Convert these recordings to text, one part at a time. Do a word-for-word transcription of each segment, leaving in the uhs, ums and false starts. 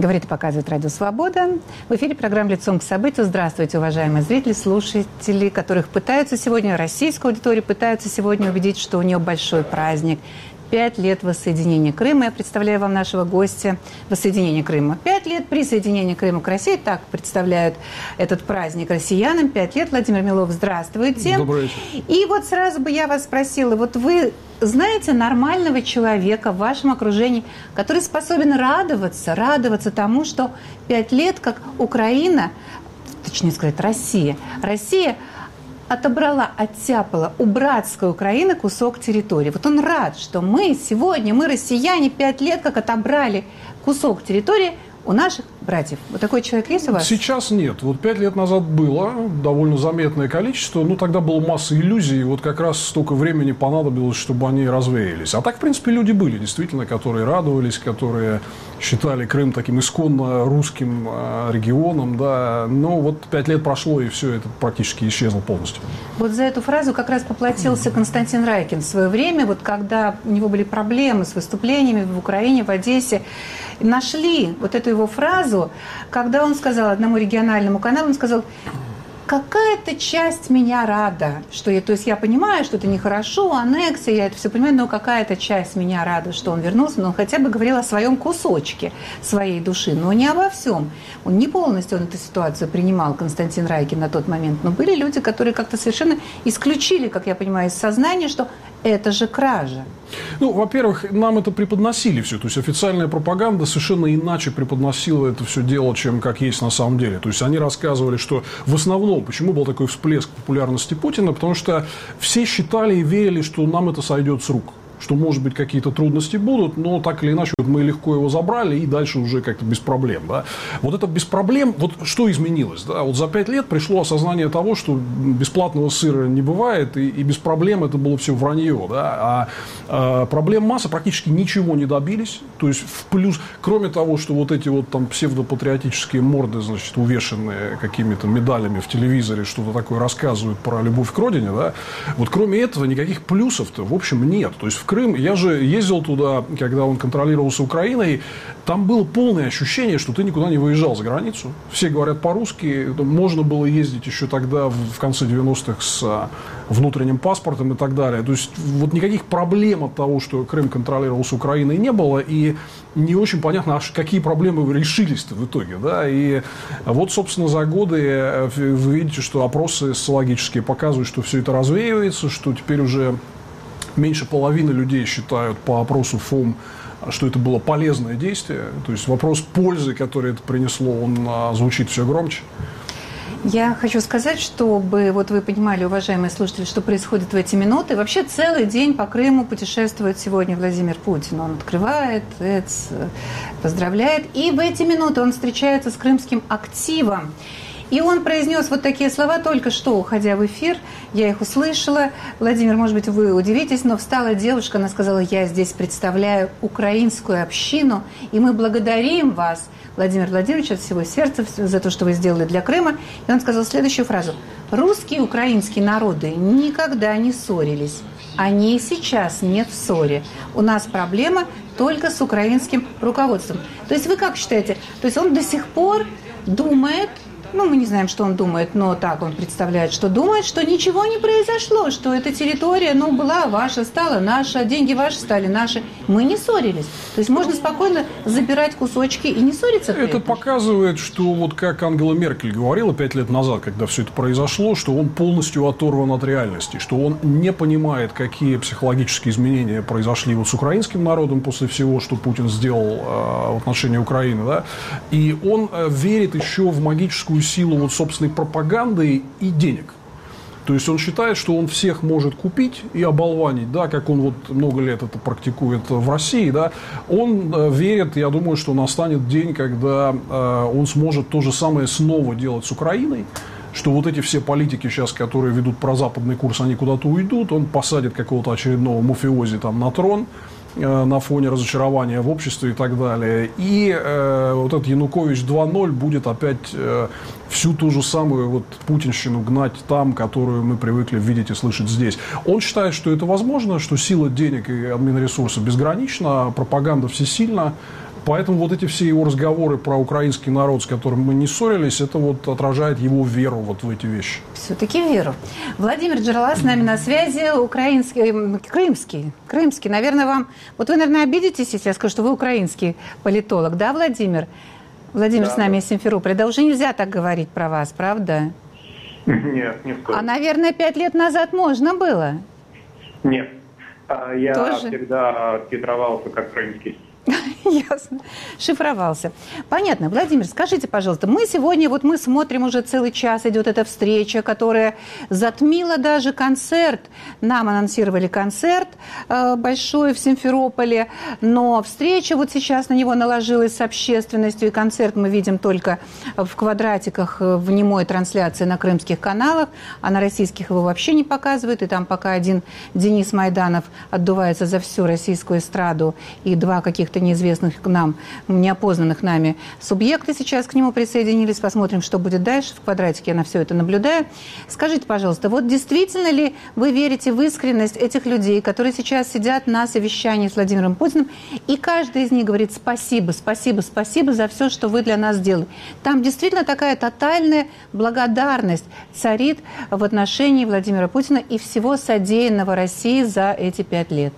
Говорит и показывает Радио Свобода. В эфире программа «Лицом к событию». Здравствуйте, уважаемые зрители, слушатели, которых пытаются сегодня, российская аудитория, пытаются сегодня убедить, что у нее большой праздник. Пять лет воссоединения Крыма. Я представляю вам нашего гостя. Воссоединение Крыма. Пять лет присоединения Крыма к России. Так представляют этот праздник россиянам. Пять лет. Владимир Милов, здравствуйте. Добрый вечер. И вот сразу бы я вас спросила, вот вы знаете нормального человека в вашем окружении, который способен радоваться, радоваться тому, что пять лет, как Украина, точнее сказать, Россия, Россия отобрала, оттяпала у братской Украины кусок территории. Вот он рад, что мы сегодня, мы, россияне, пять лет как отобрали кусок территории у наших братьев. Вот такой человек есть у вас? Сейчас нет. Вот пять лет назад было довольно заметное количество. Ну, тогда была масса иллюзий. Вот как раз столько времени понадобилось, чтобы они развеялись. А так, в принципе, люди были, действительно, которые радовались, которые считали Крым таким исконно русским регионом. Да. Но вот пять лет прошло, и все это практически исчезло полностью. Вот за эту фразу как раз поплатился Константин Райкин в свое время. Вот когда у него были проблемы с выступлениями в Украине, в Одессе, нашли вот эту его фразу, когда он сказал одному региональному каналу, он сказал: какая-то часть меня рада, что я, то есть я понимаю, что это нехорошо, аннексия, я это все понимаю, но какая-то часть меня рада, что он вернулся, но он хотя бы говорил о своем кусочке своей души, но не обо всем. Он не полностью он эту ситуацию принимал, Константин Райкин, на тот момент, но были люди, которые как-то совершенно исключили, как я понимаю, из сознания, что это же кража. Ну, во-первых, нам это преподносили все. То есть официальная пропаганда совершенно иначе преподносила это все дело, чем как есть на самом деле. То есть они рассказывали, что в основном, почему был такой всплеск популярности Путина, потому что все считали и верили, что нам это сойдет с рук. Что, может быть, какие-то трудности будут, но так или иначе вот мы легко его забрали и дальше уже как-то без проблем. Да? Вот это без проблем, вот что изменилось? Да? Вот за пять лет пришло осознание того, что бесплатного сыра не бывает, и, и без проблем это было все вранье. Да? А, а проблем масса, практически ничего не добились. То есть в плюс, кроме того, что вот эти вот там псевдопатриотические морды, значит, увешанные какими-то медалями в телевизоре, что-то такое рассказывают про любовь к родине, да? Вот кроме этого никаких плюсов-то в общем нет. То есть в Крым, я же ездил туда, когда он контролировался Украиной, там было полное ощущение, что ты никуда не выезжал за границу. Все говорят по-русски, можно было ездить еще тогда, в конце девяностых, с внутренним паспортом и так далее. То есть вот никаких проблем от того, что Крым контролировался Украиной, не было, и не очень понятно, а какие проблемы решились-то в итоге. Да? И вот, собственно, за годы вы видите, что опросы социологические показывают, что все это развеивается, что теперь уже меньше половины людей считают по опросу ФОМ, что это было полезное действие. То есть вопрос пользы, который это принесло, он а, звучит все громче. Я хочу сказать, чтобы вот вы понимали, уважаемые слушатели, что происходит в эти минуты. Вообще целый день по Крыму путешествует сегодня Владимир Путин. Он открывает, поздравляет. И в эти минуты он встречается с крымским активом. И он произнес вот такие слова только что, уходя в эфир. Я их услышала. Владимир, может быть, вы удивитесь, но встала девушка, она сказала: я здесь представляю украинскую общину, и мы благодарим вас, Владимир Владимирович, от всего сердца за то, что вы сделали для Крыма. И он сказал следующую фразу: русские и украинские народы никогда не ссорились. Они и сейчас не в ссоре. У нас проблема только с украинским руководством. То есть вы как считаете? То есть он до сих пор думает, ну, мы не знаем, что он думает, но так он представляет, что думает, что ничего не произошло, что эта территория, ну, была ваша, стала наша, деньги ваши стали наши. Мы не ссорились. То есть можно спокойно забирать кусочки и не ссориться. Это показывает, что вот как Ангела Меркель говорила пять лет назад, когда все это произошло, что он полностью оторван от реальности, что он не понимает, какие психологические изменения произошли вот с украинским народом после всего, что Путин сделал э, в отношении Украины, да, и он э, верит еще в магическую силу вот собственной пропаганды и денег. То есть он считает, что он всех может купить и оболванить, да, как он вот много лет это практикует в России, да. Он э, верит, я думаю, что настанет день, когда э, он сможет то же самое снова делать с Украиной, что вот эти все политики сейчас, которые ведут прозападный курс, они куда-то уйдут, он посадит какого-то очередного мафиози там на трон, на фоне разочарования в обществе и так далее. И э, вот этот Янукович два ноль будет опять э, всю ту же самую вот путинщину гнать там, которую мы привыкли видеть и слышать здесь. Он считает, что это возможно, что сила денег и админресурса безгранична, пропаганда всесильна. Поэтому вот эти все его разговоры про украинский народ, с которым мы не ссорились, это вот отражает его веру вот в эти вещи. Все-таки веру. Владимир Джерла с нами на связи, украинский, крымский, крымский. Наверное, вам... Вот вы, наверное, обидитесь, если я скажу, что вы украинский политолог, да, Владимир? Владимир да, с нами из Симферополя. Да уже нельзя так говорить про вас, правда? Нет, не стоит. А, наверное, пять лет назад можно было? Нет. Я Тоже? всегда титровался как крымский. Ясно. Шифровался. Понятно. Владимир, скажите, пожалуйста, мы сегодня, вот мы смотрим уже целый час, идет эта встреча, которая затмила даже концерт. Нам анонсировали концерт э, большой в Симферополе, но встреча вот сейчас на него наложилась с общественностью, и концерт мы видим только в квадратиках в немой трансляции на крымских каналах, а на российских его вообще не показывают, и там пока один Денис Майданов отдувается за всю российскую эстраду, и два каких-то неизвестных нам, неопознанных нами субъекты сейчас к нему присоединились. Посмотрим, что будет дальше. В квадратике я на все это наблюдаю. Скажите, пожалуйста, вот действительно ли вы верите в искренность этих людей, которые сейчас сидят на совещании с Владимиром Путиным, и каждый из них говорит спасибо, спасибо, спасибо за все, что вы для нас делали. Там действительно такая тотальная благодарность царит в отношении Владимира Путина и всего содеянного России за эти пять лет.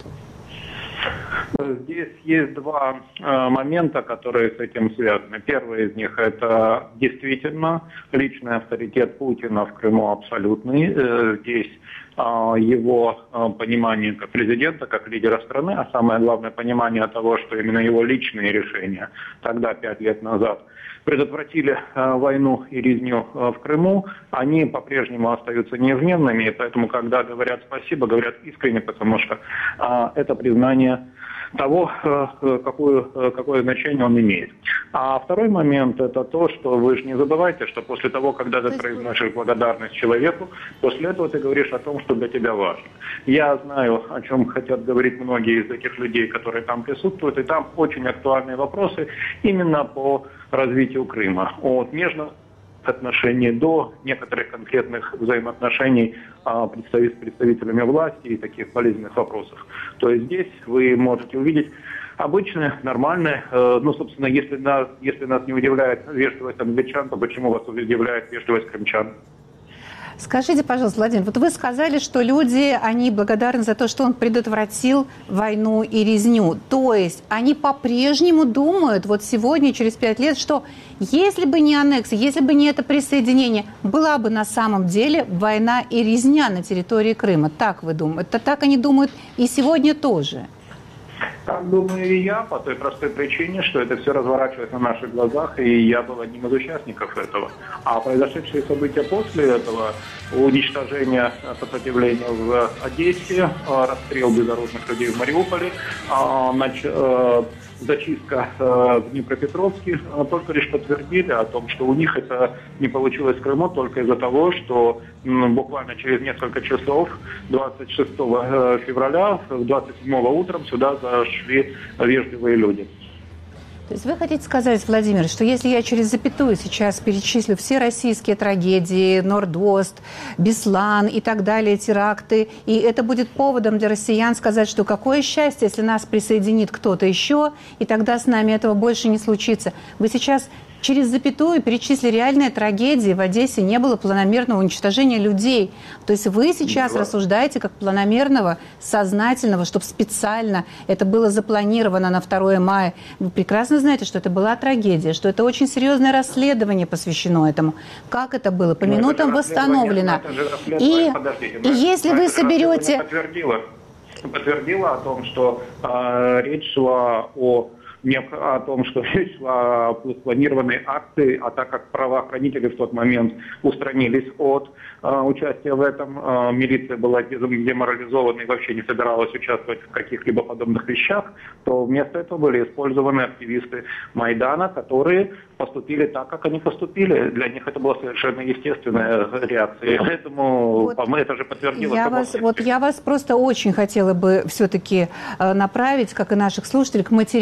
Здесь есть два э, момента, которые с этим связаны. Первый из них – это действительно личный авторитет Путина в Крыму абсолютный. Э, здесь э, его э, понимание как президента, как лидера страны, а самое главное понимание того, что именно его личные решения тогда, пять лет назад, предотвратили э, войну и резню э, в Крыму, они по-прежнему остаются неизменными, и поэтому, когда говорят спасибо, говорят искренне, потому что э, это признание того, какое, какое значение он имеет. А второй момент – это то, что вы же не забывайте, что после того, когда ты произносишь благодарность человеку, после этого ты говоришь о том, что для тебя важно. Я знаю, о чем хотят говорить многие из этих людей, которые там присутствуют, и там очень актуальные вопросы именно по развитию Крыма. От нежных отношений до некоторых конкретных взаимоотношений а, представитель, с представителями власти и таких болезненных вопросов. То есть здесь вы можете увидеть обычные, нормальные, э, ну, собственно, если нас, если нас не удивляет вежливость англичан, то почему вас удивляет вежливость крымчан? Скажите, пожалуйста, Владимир, вот вы сказали, что люди, они благодарны за то, что он предотвратил войну и резню. То есть они по-прежнему думают, вот сегодня, через пять лет, что если бы не аннексия, если бы не это присоединение, была бы на самом деле война и резня на территории Крыма. Так вы думаете? Это так они думают и сегодня тоже? Так думаю и я, по той простой причине, что это все разворачивается на наших глазах, и я был одним из участников этого. А произошедшие события после этого, уничтожение сопротивления в Одессе, расстрел безоружных людей в Мариуполе, зачистка в Днепропетровске, только лишь подтвердили о том, что у них это не получилось в Крыму только из-за того, что буквально через несколько часов, двадцать шестого февраля, двадцать седьмого утром сюда зашли вежливые люди. То есть вы хотите сказать, Владимир, что если я через запятую сейчас перечислю все российские трагедии, Норд-Ост, Беслан и так далее, теракты, и это будет поводом для россиян сказать, что какое счастье, если нас присоединит кто-то еще, и тогда с нами этого больше не случится. Вы сейчас через запятую перечислили реальные трагедии. В Одессе не было планомерного уничтожения людей. То есть вы сейчас рассуждаете как планомерного, сознательного, чтобы специально это было запланировано на второе мая. Вы прекрасно знаете, что это была трагедия, что это очень серьезное расследование посвящено этому. Как это было? По минутам восстановлено. И, и если вы соберете... Подтвердила, подтвердила о том, что э, речь шла о... не о том, что речь шла о спланированной акции, а так как правоохранители в тот момент устранились от э, участия в этом, э, милиция была деморализована и вообще не собиралась участвовать в каких-либо подобных вещах, то вместо этого были использованы активисты Майдана, которые поступили так, как они поступили. Для них это была совершенно естественная реакция. Поэтому вот это же подтвердилось. Я вас, вот я вас просто очень хотела бы все-таки э, направить, как и наших слушателей, к материалам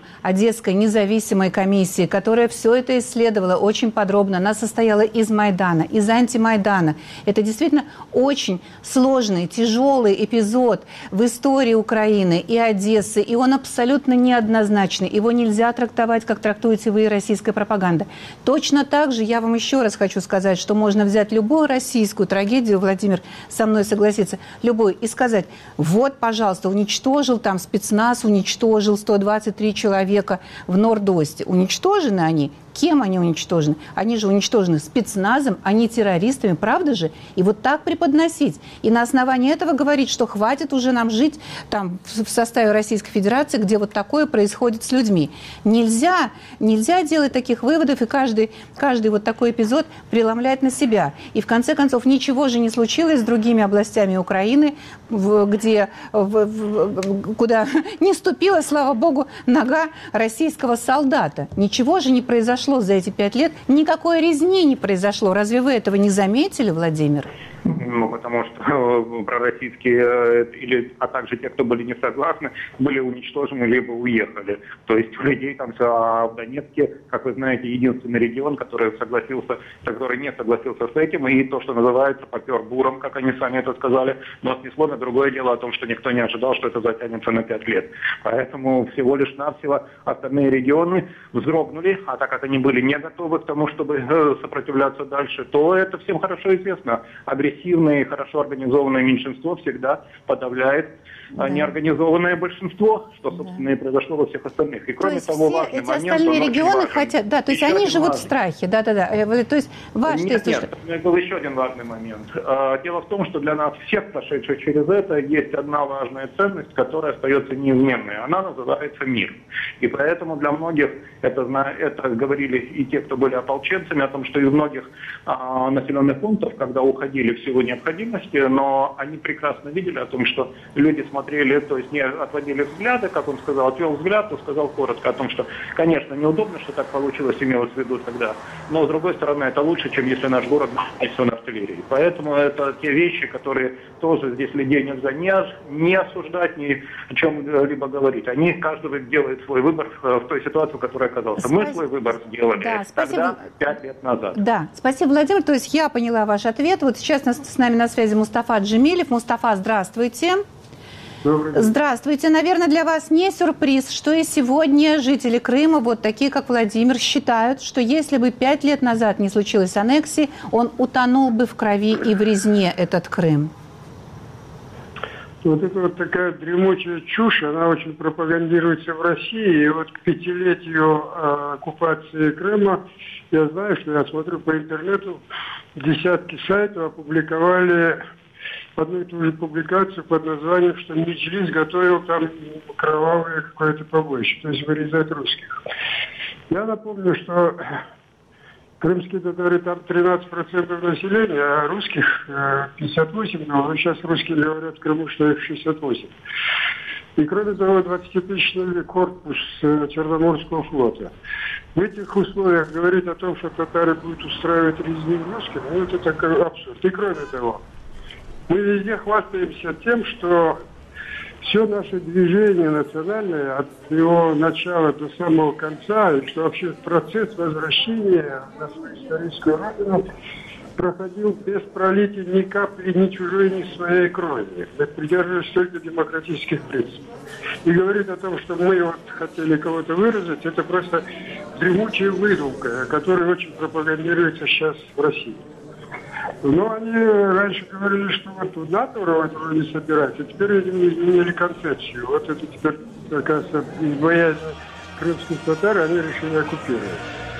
Одесской независимой комиссии, которая все это исследовала очень подробно. Она состояла из Майдана, из антимайдана. Это действительно очень сложный, тяжелый эпизод в истории Украины и Одессы, и он абсолютно неоднозначный. Его нельзя трактовать, как трактуете вы, российская пропаганда. Точно так же я вам еще раз хочу сказать, что можно взять любую российскую трагедию, Владимир со мной согласится, любой, и сказать, вот, пожалуйста, уничтожил там спецназ, уничтожил сто двадцать три человека в Норд-Осте. Уничтожены они? Кем они уничтожены? Они же уничтожены спецназом, а не террористами, правда же? И вот так преподносить. И на основании этого говорить, что хватит уже нам жить там в составе Российской Федерации, где вот такое происходит с людьми. Нельзя, нельзя делать таких выводов и каждый, каждый вот такой эпизод преломлять на себя. И в конце концов ничего же не случилось с другими областями Украины, где, в, в, куда не ступила, слава богу, нога российского солдата. Ничего же не произошло за эти пять лет, никакой резни не произошло. Разве вы этого не заметили, Владимир? Ну, потому что пророссийские, или, а также те, кто были не согласны, были уничтожены либо уехали. То есть у людей там в Донецке, как вы знаете, единственный регион, который согласился, который не согласился с этим, и то, что называется, попер буром, как они сами это сказали, но снесло на другое дело о том, что никто не ожидал, что это затянется на пять лет. Поэтому всего лишь навсего остальные регионы вздрогнули, а так как они были не готовы к тому, чтобы сопротивляться дальше, то это всем хорошо известно. Агрессивность Агрессивное и хорошо организованное меньшинство всегда подавляет да. неорганизованное большинство, что, собственно, да. и произошло во всех остальных. И кроме то того, все важный эти момент, остальные регионы хотят, да, то есть они живут важен. в страхе, да-да-да. То есть ваш нет, тест, нет, что... был еще один важный момент. Дело в том, что для нас всех, прошедших через это, есть одна важная ценность, которая остается неизменной. Она называется мир. И поэтому для многих это, это говорили и те, кто были ополченцами, о том, что из многих а, населенных пунктов, когда уходили в силу необходимости, но они прекрасно видели о том, что люди смотрели, то есть не отводили взгляды, как он сказал, отвел взгляд, то сказал коротко о том, что, конечно, неудобно, что так получилось, имелось в виду тогда, но, с другой стороны, это лучше, чем если наш город нанесен артиллерией. Поэтому это те вещи, которые тоже здесь людей нельзя не, не осуждать, ни о чем-либо говорить. Они, каждый делает свой выбор в той ситуации, в которой оказался. Спасибо. Мы свой выбор сделали да, тогда, пять лет назад. Да, спасибо, Владимир. То есть я поняла ваш ответ. Вот сейчас с нами на связи Мустафа Джемилев. Мустафа, здравствуйте. Здравствуйте. Наверное, для вас не сюрприз, что и сегодня жители Крыма, вот такие, как Владимир, считают, что если бы пять лет назад не случилось аннексии, он утонул бы в крови и в резне, этот Крым. Вот это вот такая дремучая чушь, она очень пропагандируется в России. И вот к пятилетию э, оккупации Крыма, я знаю, что я смотрю по интернету, десятки сайтов опубликовали одну и ту же публикацию под названием, что Меджлис готовил там кровавое какое-то побоище, то есть вырезать русских. Я напомню, что крымские татары там тринадцать процентов населения, а русских пятьдесят восемь процентов, но сейчас русские говорят в Крыму, что их шестьдесят восемь процентов. И кроме того, двадцатитысячный корпус Черноморского флота. В этих условиях говорить о том, что татары будут устраивать резню русским, ну это такой абсурд. И кроме того, мы везде хвастаемся тем, что все наше движение национальное от его начала до самого конца, и что вообще процесс возвращения на свою историческую родину проходил без пролития ни капли, ни чужой, ни своей крови. Мы придерживались только демократических принципов. И говорить о том, что мы вот хотели кого-то выразить, это просто дремучая выдумка, которая очень пропагандируется сейчас в России. Но они раньше говорили, что вот НАТО вроде собирается, а теперь они изменили концепцию. Вот это теперь, оказывается, из боязни крымских татар они решили оккупировать.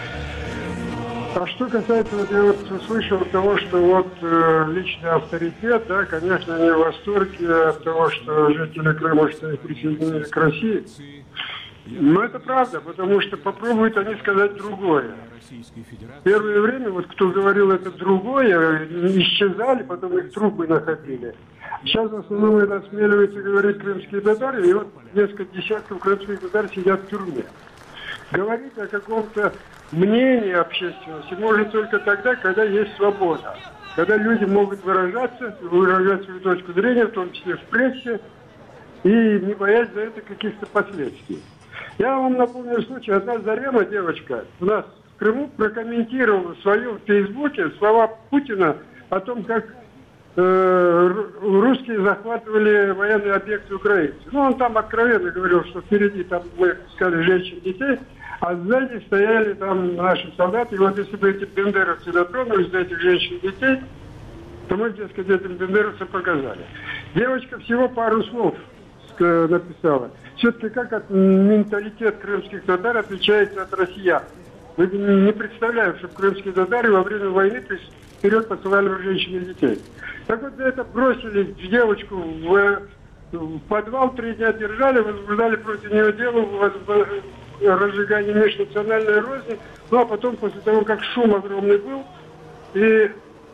А что касается, вот я вот слышал того, что вот э, личный авторитет, да, конечно, они в восторге от того, что жители Крыма, что их присоединили к России. Но это правда, потому что попробуют они сказать другое. В первое время, вот кто говорил это другое, исчезали, потом их трупы находили. Сейчас в основном это осмеливаются говорить крымские татары, и вот несколько десятков крымских татар сидят в тюрьме. Говорить о каком-то мнении общественности может только тогда, когда есть свобода. Когда люди могут выражаться, выражать свою точку зрения, в том числе в прессе, и не боясь за это каких-то последствий. Я вам напомню случай. Одна Зарема, девочка, у нас в Крыму прокомментировала в своем Фейсбуке слова Путина о том, как э, русские захватывали военные объекты украинцев. Ну, он там откровенно говорил, что впереди там мы искали женщин, детей, а сзади стояли там наши солдаты. И вот если бы эти бендеровцы дотронулись до этих женщин и детей, то мы, дескать, этим бендеровцам показали. Девочка всего пару слов написала. Все-таки как от менталитет крымских татар отличается от россиян. Мы не представляем, что крымские татары во время войны вперед посылали женщин и детей. Так вот, за это бросили девочку в, в подвал, три дня держали, возбуждали против нее дело о разжигании межнациональной розни. Ну, а потом, после того, как шум огромный был, и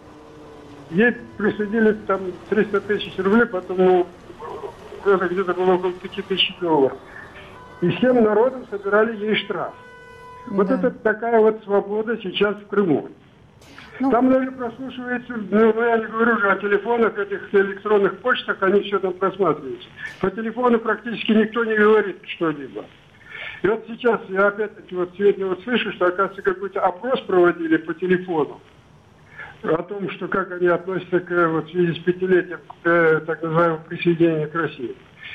ей присудили там триста тысяч рублей, потом, ну, это где-то было около пяти тысяч долларов. И всем народом собирали ей штраф. Вот да. Это такая вот свобода сейчас в Крыму. Ну, там даже прослушивается, ну, я не говорю уже о телефонах, этих электронных почтах, они все там просматриваются. По телефону практически никто не говорит что-либо. И вот сейчас я опять-таки вот сегодня вот слышу, что, оказывается, какой-то опрос проводили по телефону о том, что как они относятся к, вот, в связи с пятилетием к так называемому присоединению к России.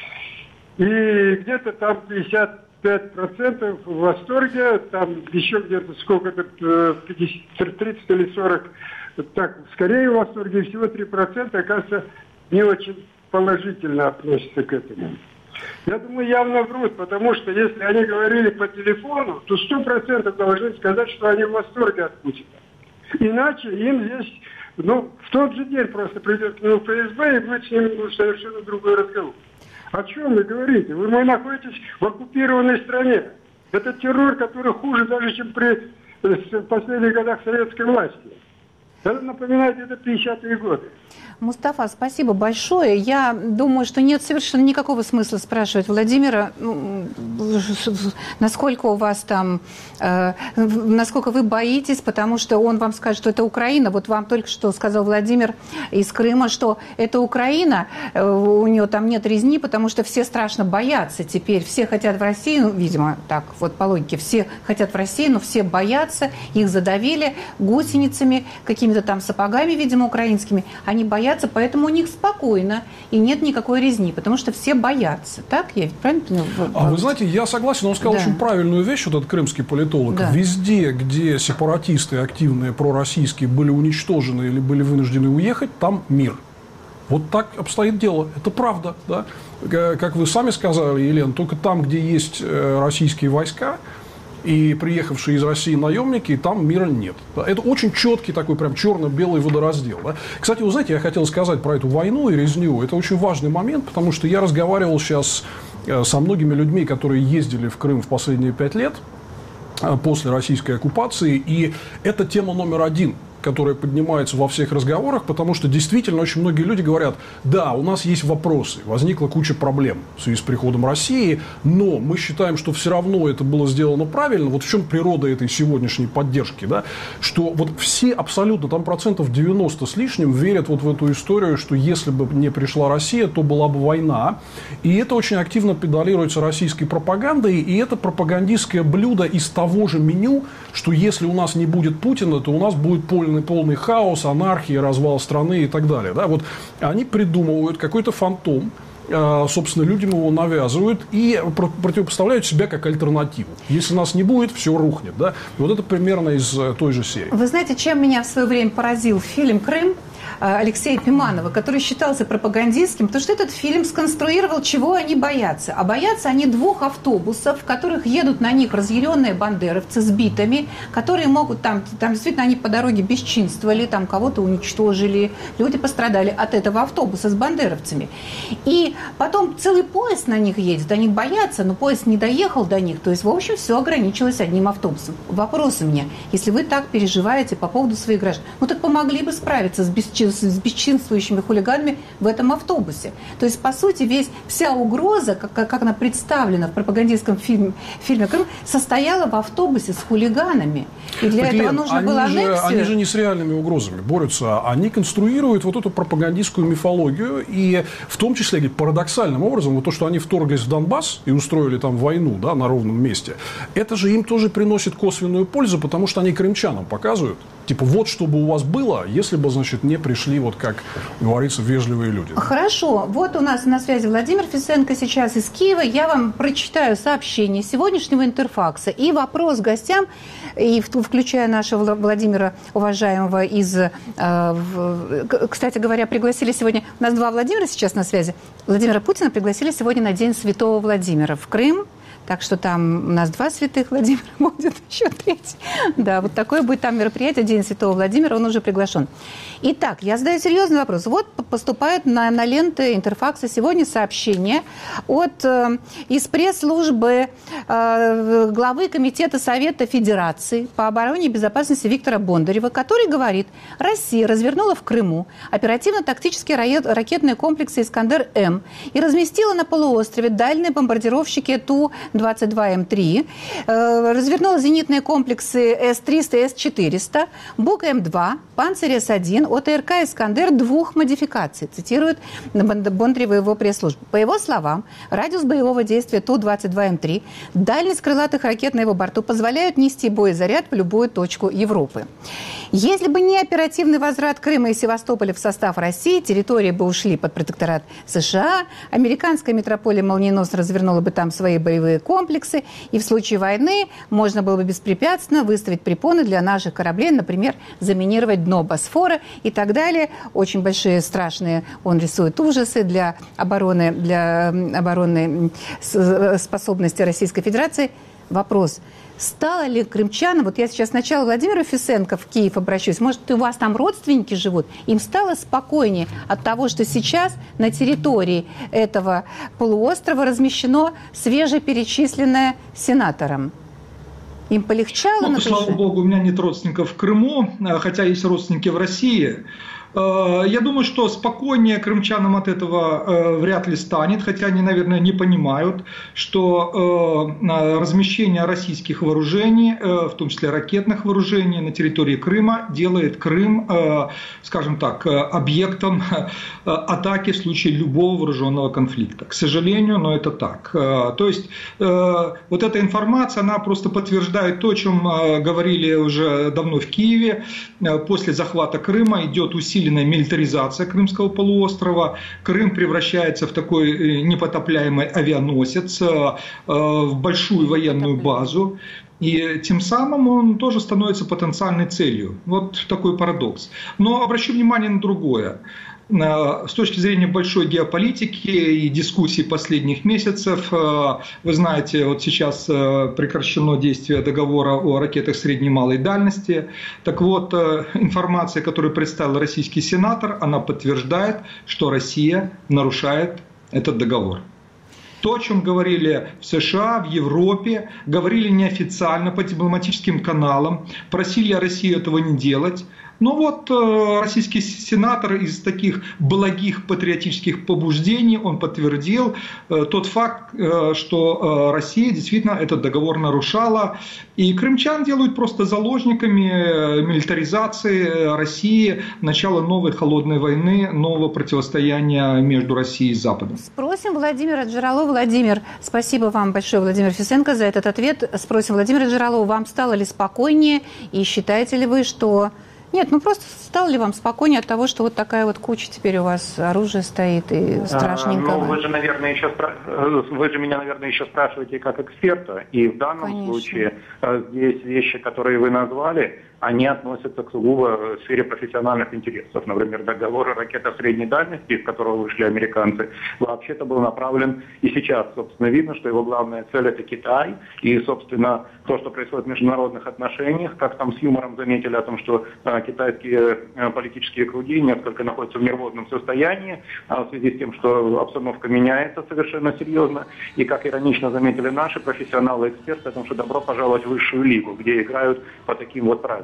И где-то там пятьдесят пять процентов в восторге, там еще где-то сколько-то, тридцать или сорок, так, скорее в восторге, и всего три процента, оказывается, не очень положительно относятся к этому. Я думаю, явно врут, потому что если они говорили по телефону, то сто процентов должны сказать, что они в восторге от Путина. Иначе им здесь, ну, в тот же день просто придет к нему ФСБ и будет с ним совершенно другой разговор. О чем вы говорите? Вы, вы находитесь в оккупированной стране. Это террор, который хуже даже, чем при в последних годах советской власти. Это напоминает это пятидесятые годы. Мустафа, спасибо большое. Я думаю, что нет совершенно никакого смысла спрашивать Владимира, ну, насколько у вас там, э, насколько вы боитесь, потому что он вам скажет, что это Украина. Вот вам только что сказал Владимир из Крыма, что это Украина, э, у нее там нет резни, потому что все страшно боятся теперь. Все хотят в Россию, ну, видимо, так вот по логике, все хотят в Россию, но все боятся, их задавили гусеницами, какими-то там сапогами, видимо, украинскими. Они боятся. Поэтому у них спокойно и нет никакой резни, потому что все боятся. Так? Я правильно поняла? А вы знаете, я согласен, он сказал да. очень правильную вещь, вот этот крымский политолог. Да. Везде, где сепаратисты активные, пророссийские, были уничтожены или были вынуждены уехать, там мир. Вот так обстоит дело. Это правда. Да? Как вы сами сказали, Елена, только там, где есть российские войска, и приехавшие из России наемники, там мира нет. Это очень четкий такой прям черно-белый водораздел. Да? Кстати, вы знаете, я хотел сказать про эту войну и резню. Это очень важный момент, потому что я разговаривал сейчас со многими людьми, которые ездили в Крым в последние пять лет после российской оккупации, и это тема номер один, которая поднимается во всех разговорах, потому что действительно очень многие люди говорят, да, у нас есть вопросы, возникла куча проблем в связи с приходом России, но мы считаем, что все равно это было сделано правильно. Вот в чем природа этой сегодняшней поддержки, да? Что вот все абсолютно, там процентов девяносто с лишним верят вот в эту историю, что если бы не пришла Россия, то была бы война. И это очень активно педалируется российской пропагандой, и это пропагандистское блюдо из того же меню, что если у нас не будет Путина, то у нас будет полный полный хаос, анархия, развал страны и так далее. Да? Вот они придумывают какой-то фантом, э, собственно, людям его навязывают и про- противопоставляют себя как альтернативу. Если нас не будет, все рухнет. Да? Вот это примерно из э, той же серии. Вы знаете, чем меня в свое время поразил фильм «Крым» Алексея Пиманова, который считался пропагандистским, потому что этот фильм сконструировал, чего они боятся. А боятся они двух автобусов, в которых едут на них разъяренные бандеровцы с битами, которые могут там, там действительно они по дороге бесчинствовали, там кого-то уничтожили, люди пострадали от этого автобуса с бандеровцами. И потом целый поезд на них едет, они боятся, но поезд не доехал до них, то есть, в общем, все ограничилось одним автобусом. Вопрос у меня, если вы так переживаете по поводу своих граждан, ну так помогли бы справиться с бесчинством с бесчинствующими хулиганами в этом автобусе. То есть, по сути, весь, вся угроза, как, как она представлена в пропагандистском фильме, фильме «Крым», состояла в автобусе с хулиганами. И для так, этого Лен, нужно они было же, аннексию. Они же не с реальными угрозами борются. Они конструируют вот эту пропагандистскую мифологию. И в том числе, говорит, парадоксальным образом, вот то, что они вторглись в Донбасс и устроили там войну, да, на ровном месте, это же им тоже приносит косвенную пользу, потому что они крымчанам показывают, типа, вот что бы у вас было, если бы, значит, не пришли, вот как говорится, вежливые люди. Хорошо. Вот у нас на связи Владимир Фисенко сейчас из Киева. Я вам прочитаю сообщение сегодняшнего Интерфакса и вопрос гостям, и включая нашего Владимира, уважаемого из... Кстати говоря, пригласили сегодня... У нас два Владимира сейчас на связи. Владимира Путина пригласили сегодня на День Святого Владимира в Крым. Так что там у нас два святых Владимира будет, еще третий. Да, вот такое будет там мероприятие, День Святого Владимира, он уже приглашен. Итак, я задаю серьезный вопрос. Вот поступает на, на ленты Интерфакса сегодня сообщение от, э, из пресс-службы э, главы Комитета Совета Федерации по обороне и безопасности Виктора Бондарева, который говорит, Россия развернула в Крыму оперативно-тактические ракетные комплексы «Искандер-М» и разместила на полуострове дальние бомбардировщики Ту двадцать два М три, э, развернула зенитные комплексы С триста и С четыреста, Бук М два, Панцирь С один, ОТРК «Искандер» двух модификаций, цитирует Бондарева его пресс-служба. По его словам, радиус боевого действия Ту двадцать два М три, дальность крылатых ракет на его борту позволяют нести боезаряд в любую точку Европы. Если бы не оперативный возврат Крыма и Севастополя в состав России, территории бы ушли под протекторат США, американская метрополия молниеносно развернула бы там свои боевые комплексы, и в случае войны можно было бы беспрепятственно выставить препоны для наших кораблей, например, заминировать дно Босфора и так далее. Очень большие, страшные, он рисует ужасы для обороны, для оборонной способности Российской Федерации. Вопрос. Стало ли крымчанам, вот я сейчас сначала Владимиру Фисенко в Киев обращусь, может, у вас там родственники живут, им стало спокойнее от того, что сейчас на территории этого полуострова размещено свежеперечисленное сенатором? Им полегчало? Ну, слава богу, у меня нет родственников в Крыму, хотя есть родственники в России. Я думаю, что спокойнее крымчанам от этого вряд ли станет, хотя они, наверное, не понимают, что размещение российских вооружений, в том числе ракетных вооружений на территории Крыма, делает Крым, скажем так, объектом атаки в случае любого вооруженного конфликта. К сожалению, но это так. То есть вот эта информация, она просто подтверждает то, о чем говорили уже давно в Киеве. После захвата Крыма идет усиленная милитаризация Крымского полуострова. Крым превращается в такой непотопляемый авианосец, в большую военную базу. И тем самым он тоже становится потенциальной целью. Вот такой парадокс. Но обращу внимание на другое. С точки зрения большой геополитики и дискуссий последних месяцев, вы знаете, вот сейчас прекращено действие договора о ракетах средней и малой дальности. Так вот, информация, которую представил российский сенатор, она подтверждает, что Россия нарушает этот договор. То, о чем говорили в США, в Европе, говорили неофициально по дипломатическим каналам, просили Россию этого не делать. Но вот э, российский сенатор из таких благих патриотических побуждений, он подтвердил э, тот факт, э, что э, Россия действительно этот договор нарушала. И крымчан делают просто заложниками милитаризации России, начала новой холодной войны, нового противостояния между Россией и Западом. Спросим Владимира Джералова. Владимир, спасибо вам большое, Владимир Фисенко, за этот ответ. Спросим Владимира Джералова, вам стало ли спокойнее и считаете ли вы, что... Нет, ну просто стало ли вам спокойнее от того, что вот такая вот куча теперь у вас оружия стоит и страшненького? А, ну, вы же, наверное, еще спра... вы же меня, наверное, еще спрашиваете как эксперта. И в данном Конечно. случае здесь вещи, которые вы назвали, они относятся к сугубо сфере профессиональных интересов. Например, договор о ракетах средней дальности, из которого вышли американцы, вообще-то был направлен, и сейчас, собственно, видно, что его главная цель – это Китай. И, собственно, то, что происходит в международных отношениях, как там с юмором заметили о том, что э, китайские э, политические круги несколько находятся в нервозном состоянии, а в связи с тем, что обстановка меняется совершенно серьезно. И, как иронично заметили наши профессионалы-эксперты, о том, что добро пожаловать в высшую лигу, где играют по таким вот правилам.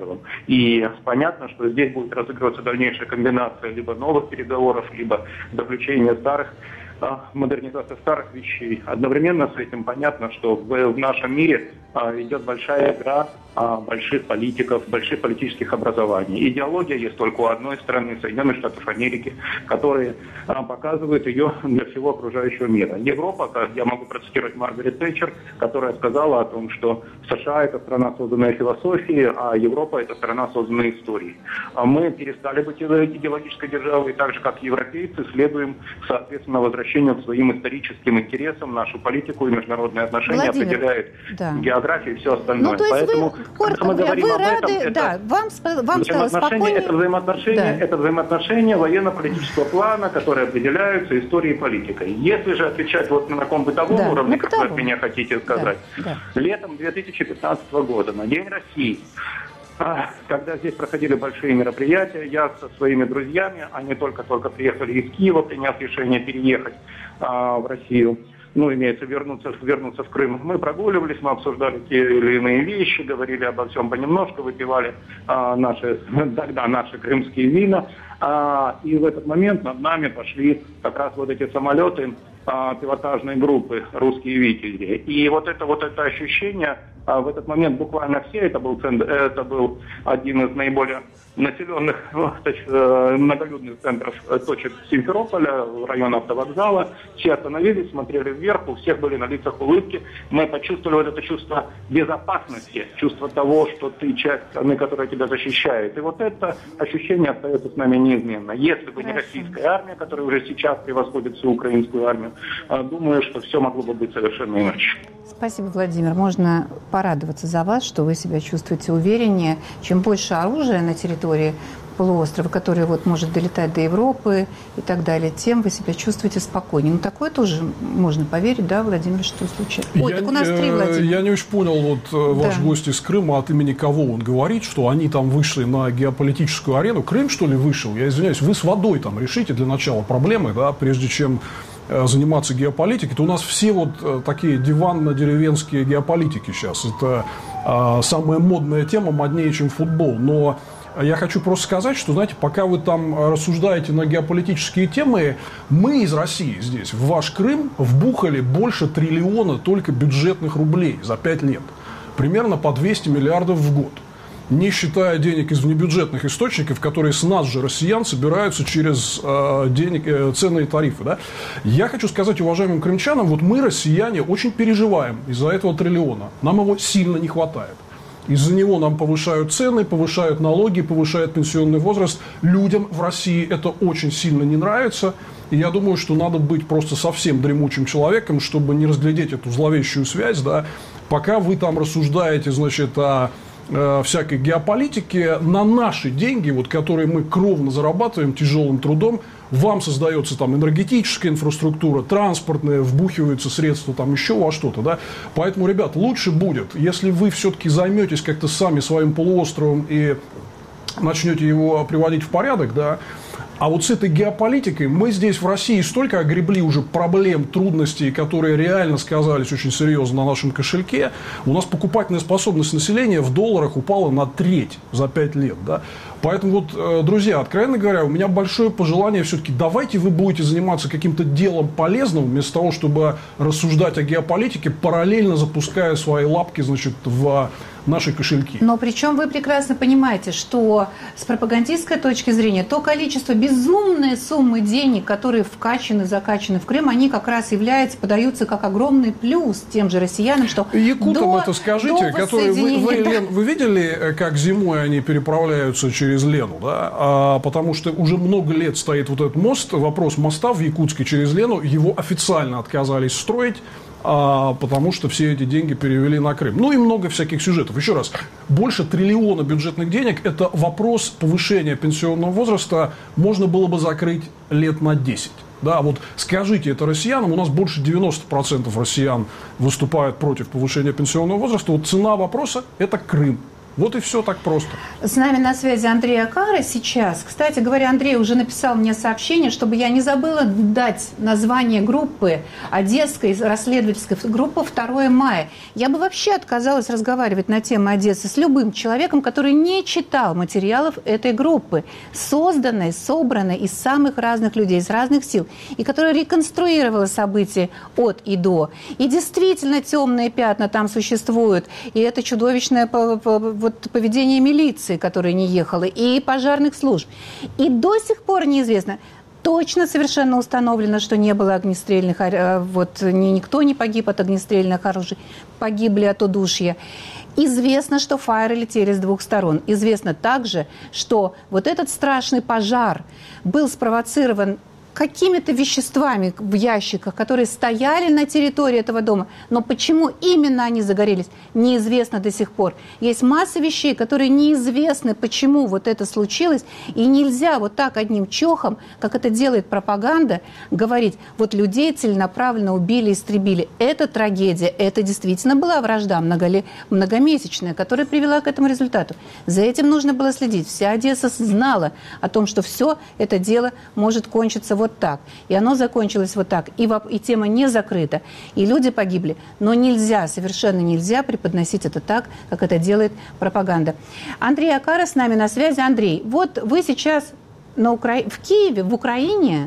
разовым. И понятно, что здесь будет разыгрываться дальнейшая комбинация либо новых переговоров, либо заключения старых, модернизация старых вещей. Одновременно с этим понятно, что в, в нашем мире а, идет большая игра а, больших политиков, больших политических образований. Идеология есть только у одной страны, Соединенных Штатов Америки, которые а, показывают ее для всего окружающего мира. Европа, как я могу процитировать Маргарет Тэтчер, которая сказала о том, что США – это страна, созданная философией, а Европа – это страна, созданная историей. А мы перестали быть идеологической державой, и так же, как европейцы, следуем, соответственно, возвращению к своим историческим интересам, нашу политику и международные отношения Владимир, определяет да. география и все остальное. Ну, то есть Поэтому, вы, коротко мы говоря, вы рады, этом, да, это вам, вам стало спокойнее. Это взаимоотношения, да. это взаимоотношения военно-политического плана, которые определяются историей и политикой. Если же отвечать вот на таком бытовом да. уровне, как вы от меня хотите сказать, да. Да. летом две тысячи пятнадцатого года на День России, когда здесь проходили большие мероприятия, я со своими друзьями, они только-только приехали из Киева, приняв решение переехать а, в Россию, ну, имеется вернуться, вернуться в Крым. Мы прогуливались, мы обсуждали те или иные вещи, говорили обо всем понемножку, выпивали а, наши, тогда наши крымские вина. А, и в этот момент над нами пошли как раз вот эти самолеты а, пилотажной группы «Русские витязи». И вот это, вот это ощущение... А в этот момент буквально все, это был, это был один из наиболее населенных, многолюдных центров точек Симферополя, района автовокзала. Все остановились, смотрели вверх, у всех были на лицах улыбки. Мы почувствовали вот это чувство безопасности, чувство того, что ты часть страны, которая тебя защищает. И вот это ощущение остается с нами неизменно. Если бы не российская армия, которая уже сейчас превосходит всю украинскую армию, думаю, что все могло бы быть совершенно иначе. Спасибо, Владимир. Можно порадоваться за вас, что вы себя чувствуете увереннее. Чем больше оружия на территории полуострова, которое вот может долетать до Европы и так далее, тем вы себя чувствуете спокойнее. Ну, такое тоже можно поверить, да, Владимир, что случится? Ой, я, так у нас три Владимира. Я не очень понял, вот да. ваш гость из Крыма, от имени кого он говорит, что они там вышли на геополитическую арену. Крым, что ли, вышел? Я извиняюсь, вы с водой там решите для начала проблемы, да, прежде чем заниматься геополитикой, то у нас все вот такие диванно-деревенские геополитики сейчас. Это а, самая модная тема, моднее, чем футбол. Но я хочу просто сказать, что, знаете, пока вы там рассуждаете на геополитические темы, мы из России здесь, в ваш Крым, вбухали больше триллиона только бюджетных рублей за пять лет. Примерно по двести миллиардов в год. Не считая денег из внебюджетных источников, которые с нас же, россиян, собираются через э, денег, э, ценные тарифы. Да? Я хочу сказать уважаемым крымчанам, вот мы, россияне, очень переживаем из-за этого триллиона. Нам его сильно не хватает. Из-за него нам повышают цены, повышают налоги, повышают пенсионный возраст. Людям в России это очень сильно не нравится. И я думаю, что надо быть просто совсем дремучим человеком, чтобы не разглядеть эту зловещую связь. Да? Пока вы там рассуждаете, значит, о всякой геополитики, на наши деньги, вот, которые мы кровно зарабатываем тяжелым трудом, вам создается там энергетическая инфраструктура, транспортная, вбухиваются средства там еще во что-то, да. Поэтому, ребят, лучше будет, если вы все-таки займетесь как-то сами своим полуостровом и начнете его приводить в порядок, да. А вот с этой геополитикой мы здесь в России столько огребли уже проблем, трудностей, которые реально сказались очень серьезно на нашем кошельке. У нас покупательная способность населения в долларах упала на треть за пять лет. Да? Поэтому, вот, друзья, откровенно говоря, у меня большое пожелание все-таки, давайте вы будете заниматься каким-то делом полезным, вместо того, чтобы рассуждать о геополитике, параллельно запуская свои лапки, значит, в наши кошельки. Но причем вы прекрасно понимаете, что с пропагандистской точки зрения то количество, безумные суммы денег, которые вкачаны, закачаны в Крым, они как раз являются, подаются как огромный плюс тем же россиянам, что якутам до, это скажите, которые вы, вы, да. Лен, вы видели, как зимой они переправляются через Лену, да? А, потому что уже много лет стоит вот этот мост, вопрос моста в Якутске через Лену, его официально отказались строить. А, потому что все эти деньги перевели на Крым. Ну и много всяких сюжетов. Еще раз, больше триллиона бюджетных денег – это вопрос повышения пенсионного возраста можно было бы закрыть лет на десять. Да, вот скажите это россиянам, у нас больше девяноста процентов россиян выступают против повышения пенсионного возраста. Вот цена вопроса – это Крым. Вот и все так просто. С нами на связи Андрей Окара сейчас. Кстати говоря, Андрей уже написал мне сообщение, чтобы я не забыла дать название группы, Одесской расследовательской группы второе мая. Я бы вообще отказалась разговаривать на тему Одессы с любым человеком, который не читал материалов этой группы, созданной, собранной из самых разных людей, из разных сил, и которая реконструировала события от и до. И действительно темные пятна там существуют, и это чудовищное вот поведение милиции, которая не ехала, и пожарных служб. И до сих пор неизвестно, точно совершенно установлено, что не было огнестрельных, вот никто не погиб от огнестрельных оружий, погибли от удушья. Известно, что фаеры летели с двух сторон. Известно также, что вот этот страшный пожар был спровоцирован какими-то веществами в ящиках, которые стояли на территории этого дома. Но почему именно они загорелись, неизвестно до сих пор. Есть масса вещей, которые неизвестны, почему вот это случилось. И нельзя вот так одним чохом, как это делает пропаганда, говорить, вот людей целенаправленно убили, истребили. Это трагедия, это действительно была вражда многоле... многомесячная, которая привела к этому результату. За этим нужно было следить. Вся Одесса знала о том, что все это дело может кончиться вот так. И оно закончилось вот так. И, и тема не закрыта. И люди погибли. Но нельзя, совершенно нельзя преподносить это так, как это делает пропаганда. Андрей Окара с нами на связи. Андрей, вот вы сейчас на Укра... в Киеве, в Украине.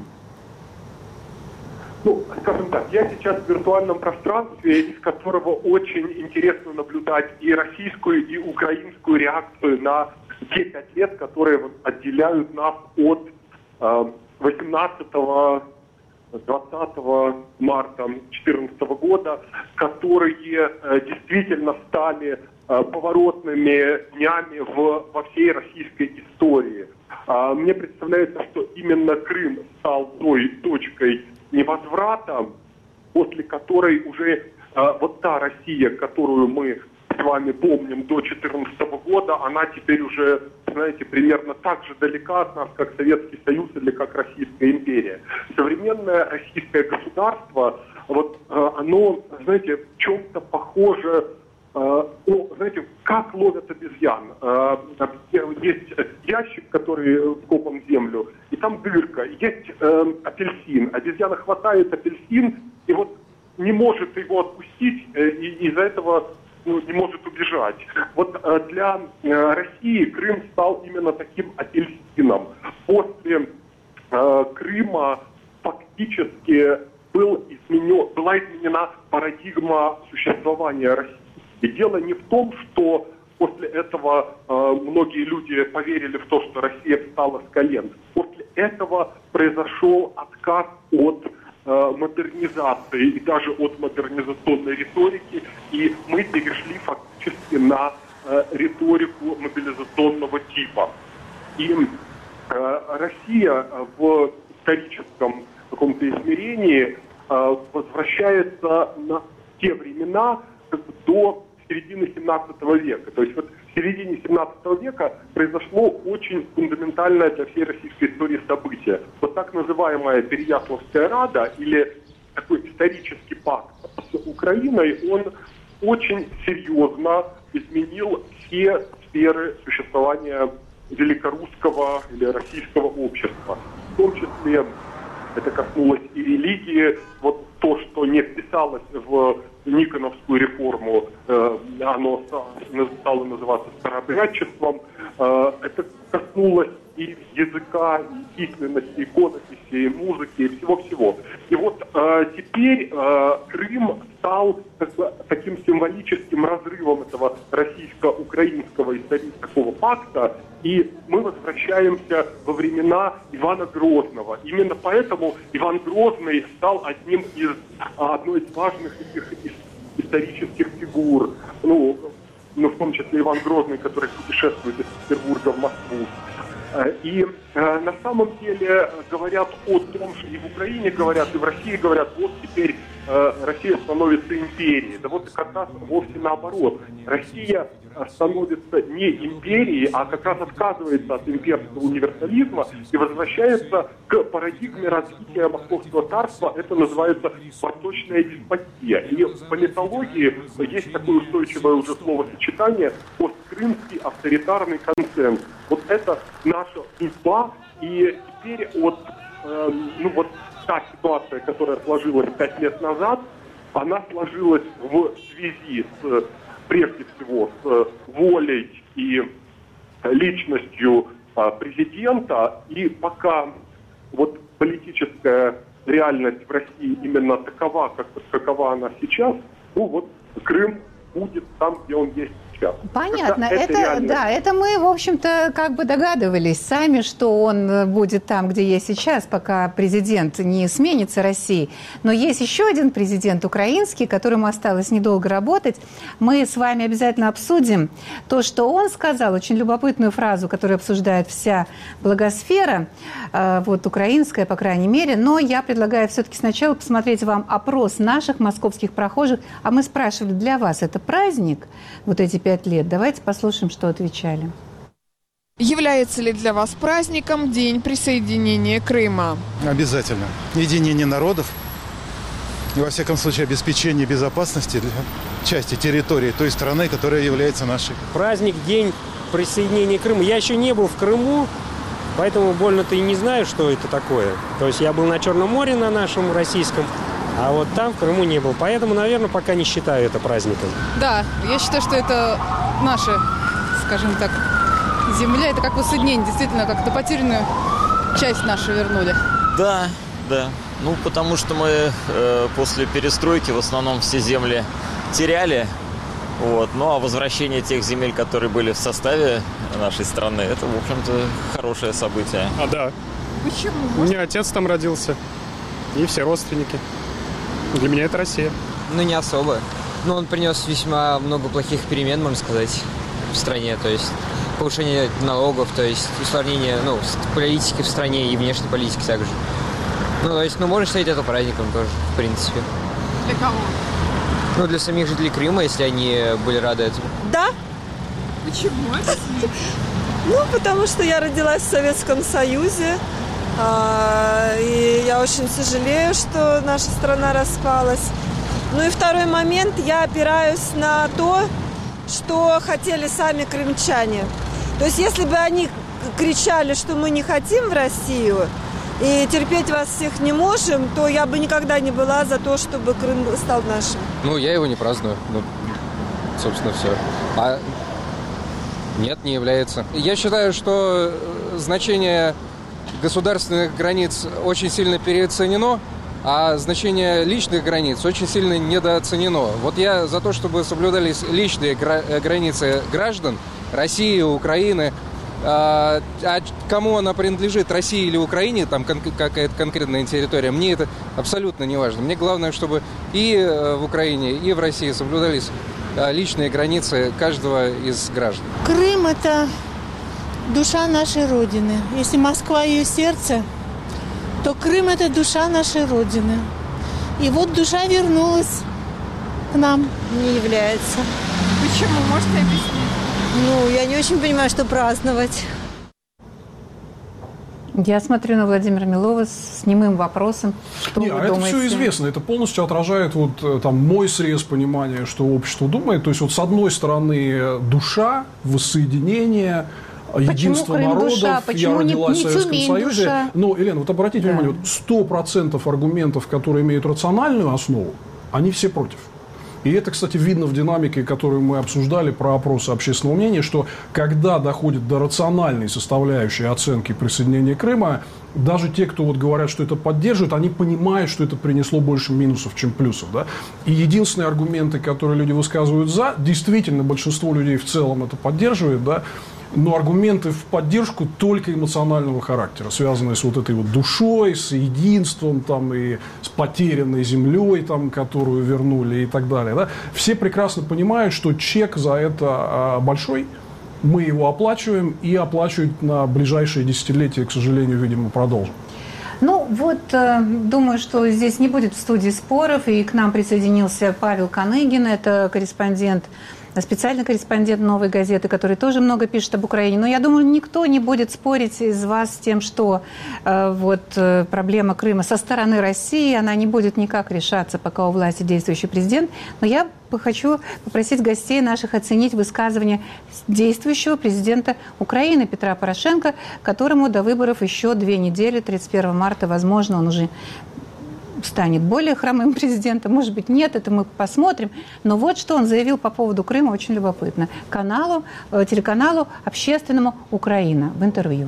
Ну, скажем так, я сейчас в виртуальном пространстве, из которого очень интересно наблюдать и российскую, и украинскую реакцию на те пять лет, которые отделяют нас от э, восемнадцатого двадцатого марта две тысячи четырнадцатого года, которые э, действительно стали э, поворотными днями в, во всей российской истории. Э, мне представляется, что именно Крым стал той точкой невозврата, после которой уже э, вот та Россия, которую мы с вами помним до две тысячи четырнадцатого года, она теперь уже, знаете, примерно так же далека от нас, как Советский Союз или как Российская империя. Современное российское государство, вот э, оно, знаете, в чем-то похоже, э, о, знаете, как ловят обезьян. Э, есть ящик, который вкопан в землю, и там дырка, есть э, апельсин. Обезьяна хватает апельсин и вот не может его отпустить, э, и из-за этого ну, не может убежать. Вот э, для э, России Крым стал именно таким апельсином. После э, Крыма фактически был изменен, была изменена парадигма существования России. И дело не в том, что после этого э, многие люди поверили в то, что Россия встала с колен. После этого произошел отказ от модернизации и даже от модернизационной риторики, и мы перешли фактически на э, риторику мобилизационного типа. И э, Россия в историческом каком-то измерении э, возвращается на те времена до середины семнадцатого века. То есть вот в середине семнадцатого века произошло очень фундаментальное для всей российской истории событие. Вот так называемая Переяславская Рада или такой исторический пакт с Украиной, он очень серьезно изменил все сферы существования великорусского или российского общества. В том числе это коснулось и религии. Вот то, что не вписалось в Никоновскую реформу, э, оно стало называться старообрядчеством. Э, это коснулось и языка, и письменности, иконописи, и музыки, и всего-всего. И вот э, теперь э, Крым стал как бы таким символическим разрывом этого российско-украинского исторического пакта, и мы возвращаемся во времена Ивана Грозного. Именно поэтому Иван Грозный стал одним из, одной из важных этих исторических фигур. Ну, ну, в том числе Иван Грозный, который путешествует из Петербурга в Москву. И э, на самом деле говорят о том, что и в Украине говорят, и в России говорят, вот теперь э, Россия становится империей. Да вот как раз вовсе наоборот. Россия становится не империей, а как раз отказывается от имперского универсализма и возвращается к парадигме развития Московского царства. Это называется восточная деспотия. И в политологии есть такое устойчивое уже словосочетание посткрымский авторитарный консенсус. Вот это наша судьба. И теперь вот, э, ну вот та ситуация, которая сложилась пять лет назад, она сложилась в связи с, прежде всего, с волей и личностью президента. И пока вот политическая реальность в России именно такова, как, какова она сейчас, ну вот Крым будет там, где он есть сейчас. Понятно. Это, это да, это мы, в общем-то, как бы догадывались сами, что он будет там, где есть сейчас, пока президент не сменится России. Но есть еще один президент украинский, которому осталось недолго работать. Мы с вами обязательно обсудим то, что он сказал, очень любопытную фразу, которую обсуждает вся благосфера, вот украинская, по крайней мере. Но я предлагаю все-таки сначала посмотреть вам опрос наших московских прохожих. А мы спрашивали, для вас это праздник, вот эти пять лет? Давайте послушаем, что отвечали. Является ли для вас праздником День присоединения Крыма? Обязательно. Единение народов и, во всяком случае, обеспечение безопасности для части территории той страны, которая является нашей. Праздник, День присоединения Крыма. Я еще не был в Крыму, поэтому больно-то и не знаю, что это такое. То есть я был на Черном море, на нашем российском, а вот там, в Крыму, не был. Поэтому, наверное, пока не считаю это праздником. Да, я считаю, что это наша, скажем так, земля. Это как воссоединение. Действительно, как-то потерянную часть нашу вернули. Да, да. Ну, потому что мы э, после перестройки в основном все земли теряли. Вот. Ну, а возвращение тех земель, которые были в составе нашей страны, это, в общем-то, хорошее событие. А, да. Почему? У меня отец там родился. И все родственники. Для меня это Россия. Ну, не особо. Но он принес весьма много плохих перемен, можно сказать, в стране. То есть повышение налогов, то есть усложнение, ну, политики в стране и внешней политики также. Ну, то есть, ну, можно считать это праздником тоже, в принципе. Для кого? Ну, для самих жителей Крыма, если они были рады этому. Да. Почему это? Ну, потому что я родилась в Советском Союзе. И я очень сожалею, что наша страна распалась. Ну и второй момент, я опираюсь на то, что хотели сами крымчане. То есть если бы они кричали, что мы не хотим в Россию и терпеть вас всех не можем, то я бы никогда не была за то, чтобы Крым стал нашим. Ну, я его не праздную. Ну, собственно, все. А нет, не является. Я считаю, что значение государственных границ очень сильно переоценено, а значение личных границ очень сильно недооценено. Вот я за то, чтобы соблюдались личные гра- границы граждан России, Украины. А, а кому она принадлежит, России или Украине, там кон- какая-то конкретная территория, мне это абсолютно не важно. Мне главное, чтобы и в Украине, и в России соблюдались личные границы каждого из граждан. Крым – это душа нашей Родины. Если Москва – ее сердце, то Крым – это душа нашей Родины. И вот душа вернулась к нам. Не является. Почему? Можете объяснить? Ну, я не очень понимаю, что праздновать. Я смотрю на Владимира Милова с немым вопросом. Что Не, вы а думаете? это все известно. Это полностью отражает вот там мой срез понимания, что общество думает. То есть вот с одной стороны душа, воссоединение, единство Крым народов, душа? Почему я родилась не, не в Советском Тюмень Союзе. душа? Но, Елена, вот обратите Да. внимание, вот сто процентов аргументов, которые имеют рациональную основу, они все против. И это, кстати, видно в динамике, которую мы обсуждали про опросы общественного мнения, что когда доходит до рациональной составляющей оценки присоединения Крыма, даже те, кто вот говорят, что это поддерживают, они понимают, что это принесло больше минусов, чем плюсов. Да? И единственные аргументы, которые люди высказывают за, действительно, большинство людей в целом это поддерживает, да? Но аргументы в поддержку только эмоционального характера, связанные с вот этой вот душой, с единством там, и с потерянной землей, там, которую вернули и так далее. Да? Все прекрасно понимают, что чек за это а, большой, мы его оплачиваем и оплачивать на ближайшие десятилетия, к сожалению, видимо, продолжим. Ну вот, э, думаю, что здесь не будет в студии споров, и к нам присоединился Павел Коныгин, это корреспондент, специальный корреспондент «Новой газеты», который тоже много пишет об Украине. Но я думаю, никто не будет спорить из вас с тем, что э, вот э, проблема Крыма со стороны России, она не будет никак решаться, пока у власти действующий президент. Но я хочу попросить гостей наших оценить высказывание действующего президента Украины Петра Порошенко, которому до выборов еще две недели, тридцать первого марта, возможно, он уже станет более хромым президентом, может быть, нет, это мы посмотрим. Но вот что он заявил по поводу Крыма, очень любопытно. Каналу, телеканалу общественному «Украина» в интервью.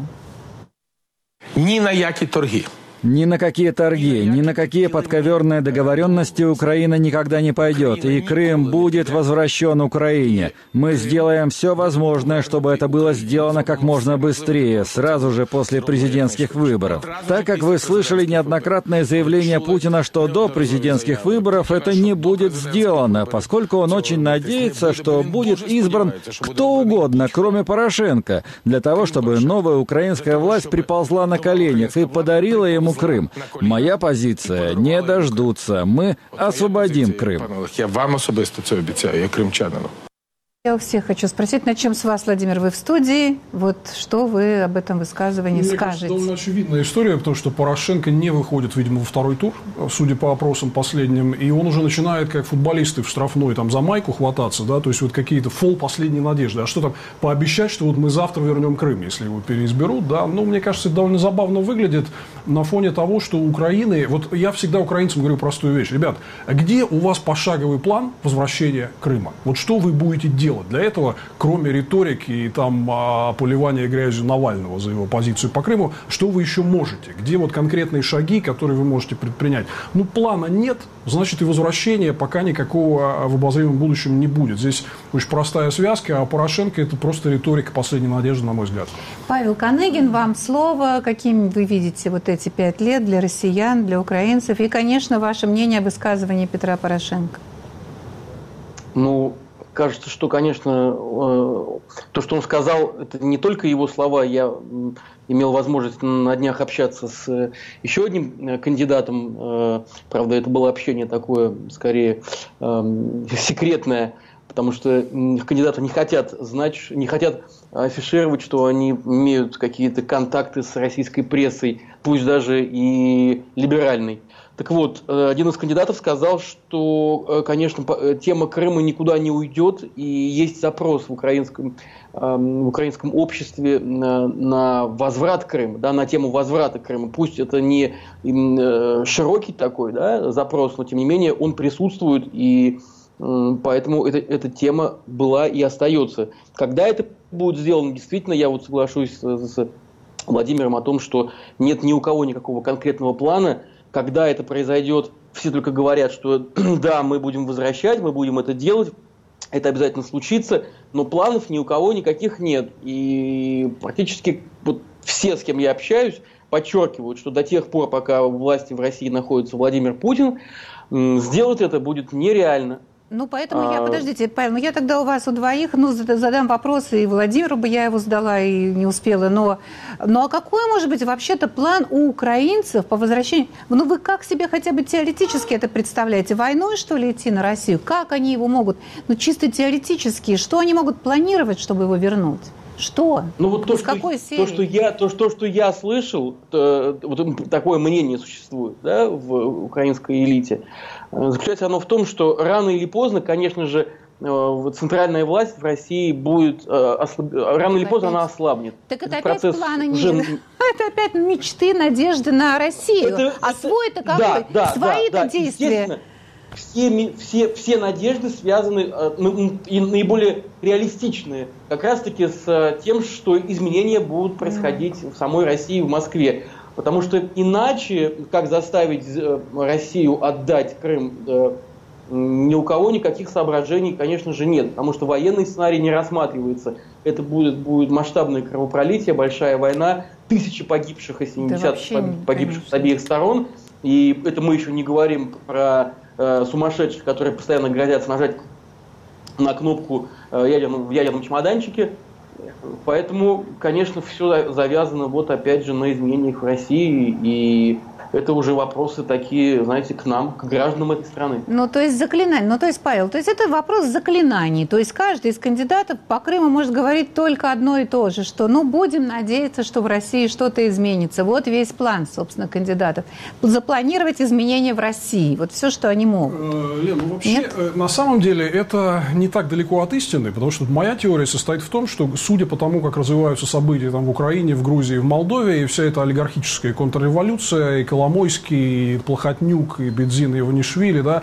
Ні на які торги. Ни на какие торги, ни на какие подковерные договоренности Украина никогда не пойдет, и Крым будет возвращен Украине. Мы сделаем все возможное, чтобы это было сделано как можно быстрее, сразу же после президентских выборов. Так как вы слышали неоднократное заявление Путина, что до президентских выборов это не будет сделано, поскольку он очень надеется, что будет избран кто угодно, кроме Порошенко, для того, чтобы новая украинская власть приползла на коленях и подарила ему Крым. Моя позиция — не дождутся. Мы освободим Крым. Я вам особисто це обіцяю, як кримчанину. Я у всех хочу спросить, начнем с вас, Владимир, вы в студии. Вот что вы об этом высказывании Мне скажете? кажется, довольно очевидная история, потому что Порошенко не выходит, видимо, во второй тур, судя по опросам последним, и он уже начинает, как футболисты в штрафной, там, за майку хвататься, да, то есть вот какие-то фол последней надежды. А что там, пообещать, что вот мы завтра вернем Крым, если его переизберут, да, ну, мне кажется, это довольно забавно выглядит на фоне того, что у Украины, вот я всегда украинцам говорю простую вещь, ребят, а где у вас пошаговый план возвращения Крыма? Вот что вы будете делать для этого, кроме риторики и там поливания грязью Навального за его позицию по Крыму, что вы еще можете? Где вот конкретные шаги, которые вы можете предпринять? Ну, плана нет, значит и возвращения пока никакого в обозримом будущем не будет. Здесь очень простая связка, а Порошенко — это просто риторика последней надежды, на мой взгляд. Павел Коныгин, вам слово. Какими вы видите вот эти пять лет для россиян, для украинцев? И, конечно, ваше мнение о высказывании Петра Порошенко. Ну, кажется, что, конечно, то, что он сказал, это не только его слова. Я имел возможность на днях общаться с еще одним кандидатом. Правда, это было общение такое, скорее, секретное, потому что кандидаты не хотят знать, не хотят афишировать, что они имеют какие-то контакты с российской прессой, пусть даже и либеральной. Так вот, один из кандидатов сказал, что, конечно, тема Крыма никуда не уйдет, и есть запрос в украинском, в украинском обществе на, на возврат Крыма, да, на тему возврата Крыма. Пусть это не широкий такой, да, запрос, но тем не менее он присутствует, и поэтому это, эта тема была и остается. Когда это будет сделано, действительно, я вот соглашусь с, с Владимиром о том, что нет ни у кого никакого конкретного плана. Когда это произойдет, все только говорят, что да, мы будем возвращать, мы будем это делать, это обязательно случится, но планов ни у кого никаких нет. И практически вот все, с кем я общаюсь, подчеркивают, что до тех пор, пока у власти в России находится Владимир Путин, сделать это будет нереально. Ну, поэтому я, подождите, Павел, ну я тогда у вас у двоих, ну, задам вопросы, и Владимиру бы я его задала, и не успела, но, ну, а какой может быть вообще-то план у украинцев по возвращению? Ну, вы как себе хотя бы теоретически это представляете? Войной, что ли, идти на Россию? Как они его могут, ну, чисто теоретически, что они могут планировать, чтобы его вернуть? Что? Ну вот то, в что, какой серии? то, что я, то, что, что я слышал, то, вот такое мнение существует, да, в украинской элите, заключается оно в том, что рано или поздно, конечно же, центральная власть в России будет, ослаб... рано или поздно она ослабнет. Так это Этот опять планы уже... нет. Это опять мечты, надежды на Россию. Это, а это... свой-то какой? Да, да, Свои-то да, да. действия. Все, все, все надежды связаны, и наиболее реалистичные, как раз-таки с тем, что изменения будут происходить в самой России, в Москве. Потому что иначе, как заставить Россию отдать Крым, ни у кого никаких соображений, конечно же, нет. Потому что военный сценарий не рассматривается. Это будет, будет масштабное кровопролитие, большая война, тысячи погибших, если не десятки погибших с обеих сторон. И это мы еще не говорим про сумасшедших, которые постоянно грозятся нажать на кнопку ядерном, в ядерном чемоданчике. Поэтому, конечно, все завязано вот опять же на изменениях в России, и это уже вопросы такие, знаете, к нам, к гражданам этой страны. Ну, то есть заклинание, ну, то есть, Павел, то есть это вопрос заклинаний, то есть каждый из кандидатов по Крыму может говорить только одно и то же, что, ну, будем надеяться, что в России что-то изменится. Вот весь план, собственно, кандидатов. Запланировать изменения в России, вот все, что они могут. Лен, ну, вообще, Нет? на самом деле, это не так далеко от истины, потому что моя теория состоит в том, что, судя по тому, как развиваются события там в Украине, в Грузии, в Молдове, и вся эта олигархическая контрреволюция, и Коломойский, и Плохотнюк, и Бедзин, и Иванишвили, да,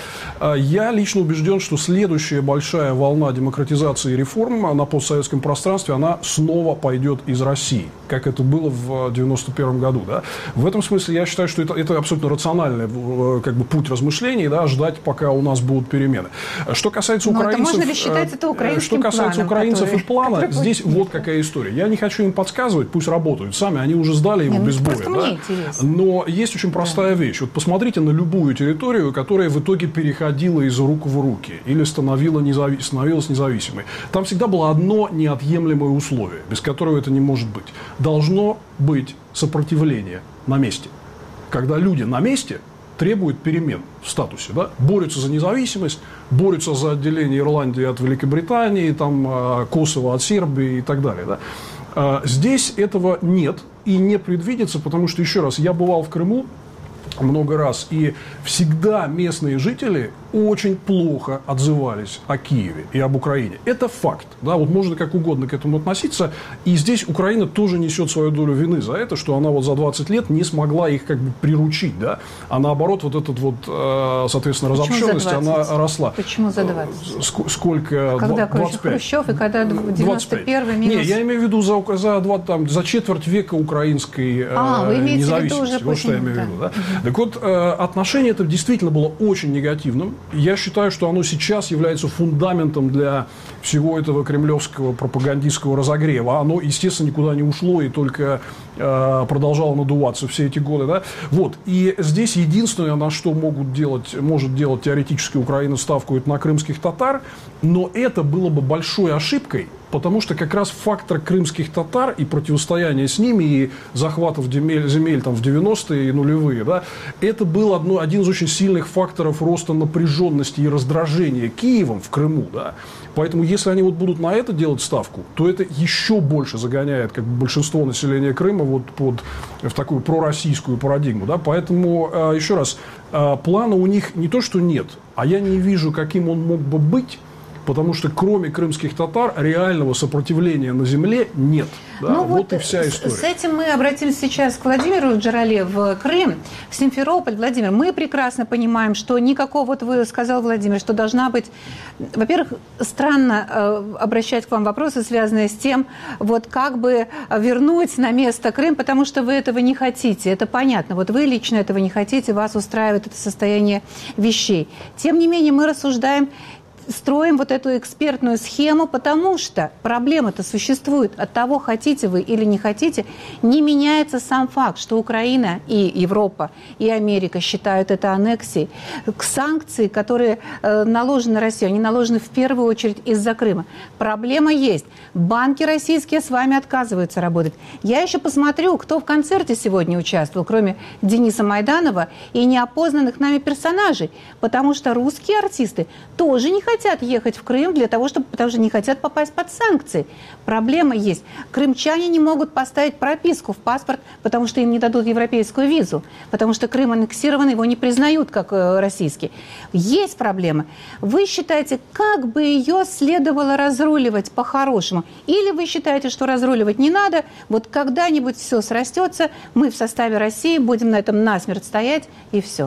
я лично убежден, что следующая большая волна демократизации и реформ на постсоветском пространстве, она снова пойдет из России, как это было в девяносто первом году. Да. В этом смысле я считаю, что это, это абсолютно рациональный как бы, путь размышлений, да, ждать, пока у нас будут перемены. Что касается Но украинцев... Это можно ли считать это украинским Что касается планом, украинцев который, и плана, который здесь будет... вот какая история. Я не хочу им подсказывать, пусть работают сами, они уже сдали его не, без ну, боя. Да? Но есть очень простая да. вещь. Вот посмотрите на любую территорию, которая в итоге переходила из рук в руки или становилась, незави... становилась независимой. Там всегда было одно неотъемлемое условие, без которого это не может быть. Должно быть сопротивление на месте. Когда люди на месте требуют перемен в статусе, да? Борются за независимость, борются за отделение Ирландии от Великобритании, там, Косово от Сербии и так далее. Да? Здесь этого нет и не предвидится, потому что, еще раз, я бывал в Крыму много раз, и всегда местные жители очень плохо отзывались о Киеве и об Украине. Это факт. Да, вот можно как угодно к этому относиться. И здесь Украина тоже несет свою долю вины за это, что она вот за двадцать лет не смогла их как бы приручить. Да? А наоборот, вот этот вот, соответственно, разобщенность, она росла. Почему за двадцать? Ск- сколько? Когда двадцать пять. Хрущев и когда девяносто первый минус... Не, я имею в виду за, за, там, за четверть века украинской а, э, вы имеете независимости. В виду уже вот что я имею в виду. Да? Так вот, э, отношение это действительно было очень негативным. Я считаю, что оно сейчас является фундаментом для всего этого кремлевского пропагандистского разогрева. Оно, естественно, никуда не ушло и только э, продолжало надуваться все эти годы. Да? Вот. И здесь единственное, на что могут делать, может делать теоретически Украина ставку, это на крымских татар. Но это было бы большой ошибкой, потому что как раз фактор крымских татар и противостояние с ними, и захватов земель, земель там, в девяностые и нулевые, да, это был одно, один из очень сильных факторов роста напряженности и раздражения Киевом в Крыму. Да. Поэтому если они вот будут на это делать ставку, то это еще больше загоняет как бы, большинство населения Крыма вот, под, в такую пророссийскую парадигму. Да. Поэтому, еще раз, плана у них не то, что нет, а я не вижу, каким он мог бы быть. Потому что кроме крымских татар реального сопротивления на земле нет. Да? Ну, вот, вот и вся история. С этим мы обратимся сейчас к Владимиру Джарале в Крым, в Симферополь. Владимир, мы прекрасно понимаем, что никакого, вот вы сказал, Владимир, что должна быть... Во-первых, странно э, обращать к вам вопросы, связанные с тем, вот как бы вернуть на место Крым, потому что вы этого не хотите. Это понятно. Вот вы лично этого не хотите, вас устраивает это состояние вещей. Тем не менее, мы рассуждаем, строим вот эту экспертную схему, потому что проблема-то существует. От того, хотите вы или не хотите, не меняется сам факт, что Украина и Европа, и Америка считают это аннексией. Санкции, которые э, наложены на Россию, они наложены в первую очередь из-за Крыма. Проблема есть. Банки российские с вами отказываются работать. Я еще посмотрю, кто в концерте сегодня участвовал, кроме Дениса Майданова и неопознанных нами персонажей, потому что русские артисты тоже не хотят хотят ехать в Крым для того, чтобы, потому что не хотят попасть под санкции. Проблема есть. Крымчане не могут поставить прописку в паспорт, потому что им не дадут европейскую визу, потому что Крым аннексирован, его не признают как российский. Есть проблема. Вы считаете, как бы ее следовало разруливать по-хорошему? Или вы считаете, что разруливать не надо, вот когда-нибудь все срастется, мы в составе России будем на этом насмерть стоять, и все?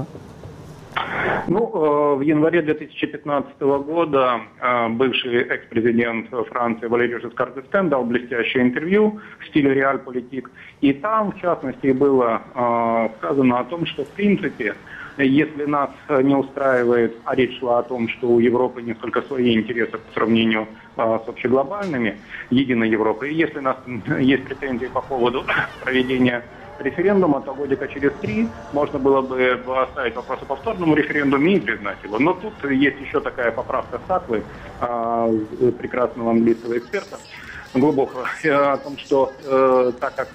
Ну, в январе две тысячи пятнадцатого года бывший экс-президент Франции Валерий Жескар д'Эстен дал блестящее интервью в стиле реалполитик. И там, в частности, было сказано о том, что, в принципе, если нас не устраивает, а речь шла о том, что у Европы несколько свои интересы по сравнению с общеглобальными, единой Европой, и если у нас есть претензии по поводу проведения референдума, то годика через три можно было бы оставить вопрос о повторном референдуме и признать его. Но тут есть еще такая поправка Саклы, прекрасного английского эксперта, глубокого, о том, что э, так как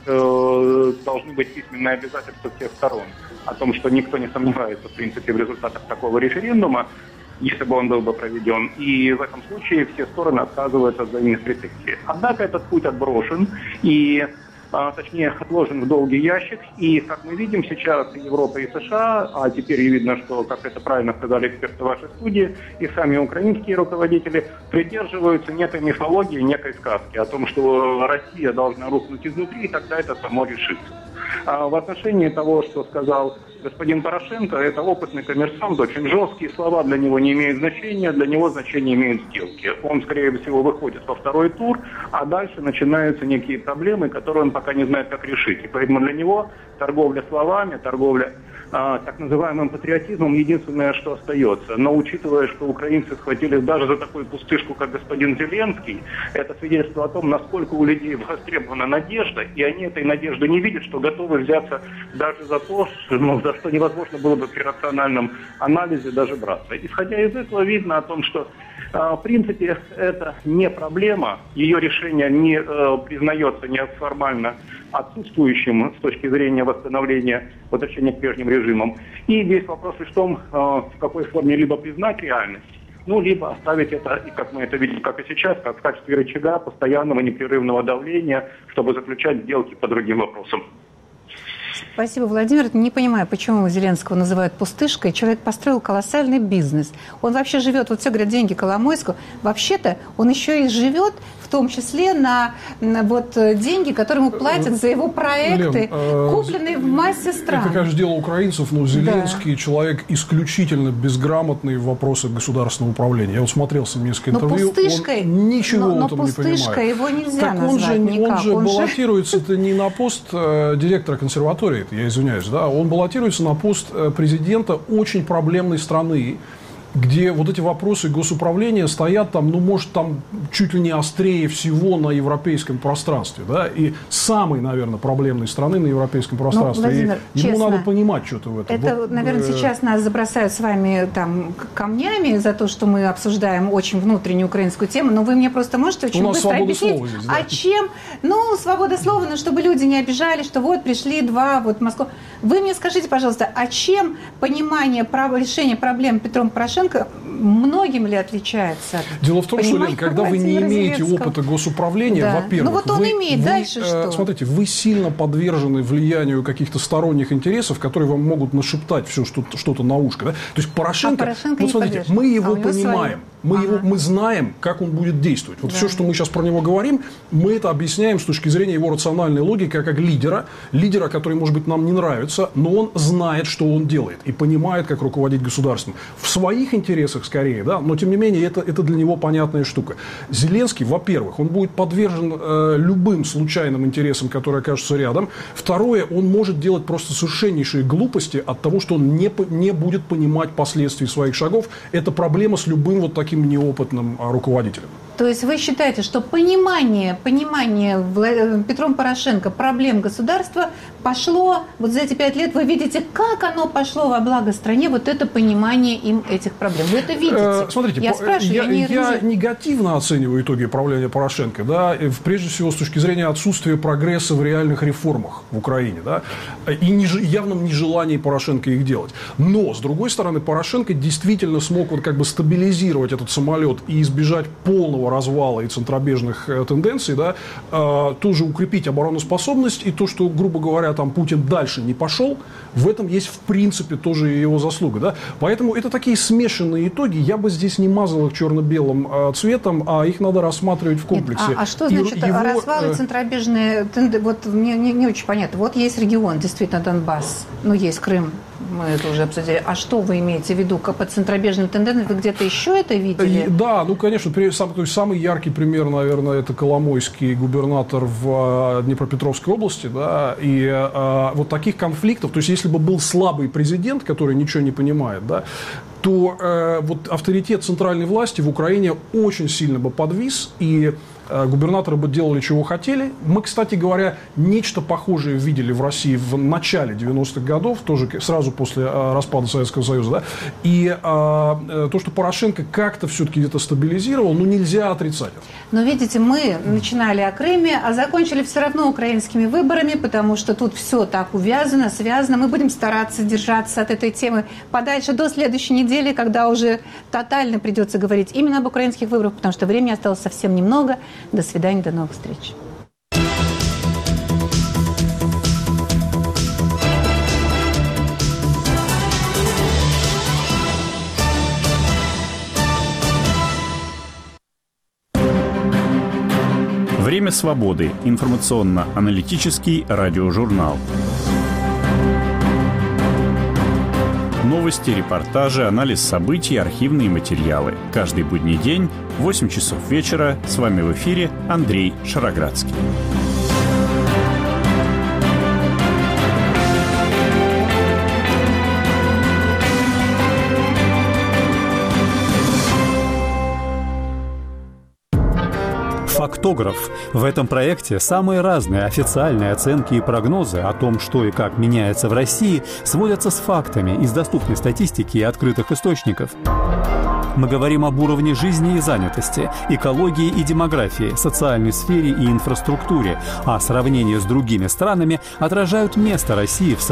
э, должны быть письменные обязательства всех сторон, о том, что никто не сомневается, в принципе, в результатах такого референдума, если бы он был бы проведен. И в этом случае все стороны отказываются от взаимных претензий. Однако этот путь отброшен и, а, точнее, отложен в долгий ящик. И, как мы видим, сейчас и Европа, и США, а теперь и видно, что, как это правильно сказали эксперты вашей студии, и сами украинские руководители придерживаются некой мифологии, некой сказки о том, что Россия должна рухнуть изнутри, и тогда это само решится. А в отношении того, что сказал господин Порошенко, это опытный коммерсант, очень жесткие слова для него не имеют значения, для него значение имеют сделки. Он, скорее всего, выходит во второй тур, а дальше начинаются некие проблемы, которые он пока не знает, как решить. И поэтому для него торговля словами, торговля а, так называемым патриотизмом единственное, что остается. Но учитывая, что украинцы схватились даже за такую пустышку, как господин Зеленский, это свидетельство о том, насколько у людей востребована надежда, и они этой надежды не видят, что готовы взяться даже за то, ну, за что невозможно было бы при рациональном анализе даже браться. Исходя из этого, видно о том, что в принципе, это не проблема, ее решение не э, признается неформально отсутствующим с точки зрения восстановления, возвращения к прежним режимам. И весь вопрос лишь в том, э, в какой форме либо признать реальность, ну, либо оставить это, и как мы это видим, как и сейчас, как в качестве рычага постоянного непрерывного давления, чтобы заключать сделки по другим вопросам. Спасибо, Владимир. Не понимаю, почему Зеленского называют пустышкой. Человек построил колоссальный бизнес. Он вообще живет, вот все говорят, деньги Коломойского. Вообще-то он еще и живет, в том числе на, на вот деньги, которые ему платят за его проекты, Лен, э, купленные в массе стран. Это, конечно, дело украинцев, но Зеленский да. человек исключительно безграмотный в вопросах государственного управления. Я вот смотрел с ним несколько интервью. Но пустышкой, он ничего но, но этом не понимает. пустышкой его нельзя так назвать он же, никак. Он же он баллотируется-то не на пост э, директора консерватории, я извиняюсь, да, он баллотируется на пост президента очень проблемной страны, где вот эти вопросы госуправления стоят там, ну, может, там чуть ли не острее всего на европейском пространстве, да, и самой, наверное, проблемной страны на европейском пространстве. Ну, Владимир, и ему честно, надо понимать что-то в этом. Это, вот, наверное, э... сейчас нас забросают с вами там камнями за то, что мы обсуждаем очень внутреннюю украинскую тему, но вы мне просто можете очень быстро объяснить, здесь, да. а чем, ну, свобода слова, ну, чтобы люди не обижались, что вот пришли два, вот Москва. Вы мне скажите, пожалуйста, а чем понимание прав... решения проблем Петром Порошенко многим ли отличается? Дело в том, что, Лен, когда вы не имеете опыта госуправления, да. во-первых, ну, вот он вы, имеет, вы, дальше э, что? Смотрите, вы сильно подвержены влиянию каких-то сторонних интересов, которые вам могут нашептать все что-то, что-то на ушко. Да? То есть Порошенко, а Порошенко вот смотрите, мы его а понимаем, мы, ага. его, мы знаем, как он будет действовать. Вот да. все, что мы сейчас про него говорим, мы это объясняем с точки зрения его рациональной логики, как лидера, лидера, который, может быть, нам не нравится, но он знает, что он делает, и понимает, как руководить государством. В своих интересах, скорее, да, но, тем не менее, это, это для него понятная штука. Зеленский, во-первых, он будет подвержен э, любым случайным интересам, которые окажутся рядом. Второе, он может делать просто совершеннейшие глупости от того, что он не, не будет понимать последствий своих шагов. Это проблема с любым вот таким неопытным руководителем. То есть вы считаете, что понимание, понимание Петром Порошенко проблем государства пошло, вот за эти пять лет вы видите, как оно пошло во благо стране, вот это понимание им этих проблем. Вы это видите? Смотрите, я, спрашиваю, я, я, не я негативно оцениваю итоги правления Порошенко, да, прежде всего с точки зрения отсутствия прогресса в реальных реформах в Украине, да, и не, явном нежелании Порошенко их делать. Но, с другой стороны, Порошенко действительно смог вот как бы стабилизировать этот самолет и избежать полного развала и центробежных тенденций, да, э, тоже укрепить обороноспособность, и то, что, грубо говоря, там Путин дальше не пошел, в этом есть, в принципе, тоже его заслуга, да. Поэтому это такие смешанные итоги, я бы здесь не мазал их черно-белым э, цветом, а их надо рассматривать в комплексе. Нет, а, а что значит его, развал и центробежные тенденции? Вот мне не, не очень понятно. Вот есть регион, действительно, Донбасс, ну, есть Крым, мы это уже обсудили. А что вы имеете в виду под центробежным тенденциям? Вы где-то еще это видели? Да, ну, конечно, сам, то есть самый яркий пример, наверное, это Коломойский губернатор в Днепропетровской области, да, и а, вот таких конфликтов, то есть если бы был слабый президент, который ничего не понимает, да, то э, вот авторитет центральной власти в Украине очень сильно бы подвис, и губернаторы бы делали, чего хотели. Мы, кстати говоря, нечто похожее видели в России в начале девяностых годов, тоже сразу после распада Советского Союза. Да? И а, то, что Порошенко как-то все-таки где-то стабилизировал, ну, нельзя отрицать это. Но, видите, мы начинали о Крыме, а закончили все равно украинскими выборами, потому что тут все так увязано, связано. Мы будем стараться держаться от этой темы подальше до следующей недели, когда уже тотально придется говорить именно об украинских выборах, потому что времени осталось совсем немного. До свидания, до новых встреч. Время свободы. Информационно-аналитический радиожурнал. Новости, репортажи, анализ событий, архивные материалы. Каждый будний день в восемь часов вечера. С вами в эфире Андрей Шароградский. Фактограф. В этом проекте самые разные официальные оценки и прогнозы о том, что и как меняется в России, сводятся с фактами из доступной статистики и открытых источников. Мы говорим об уровне жизни и занятости, экологии и демографии, социальной сфере и инфраструктуре, а сравнение с другими странами отражают место России в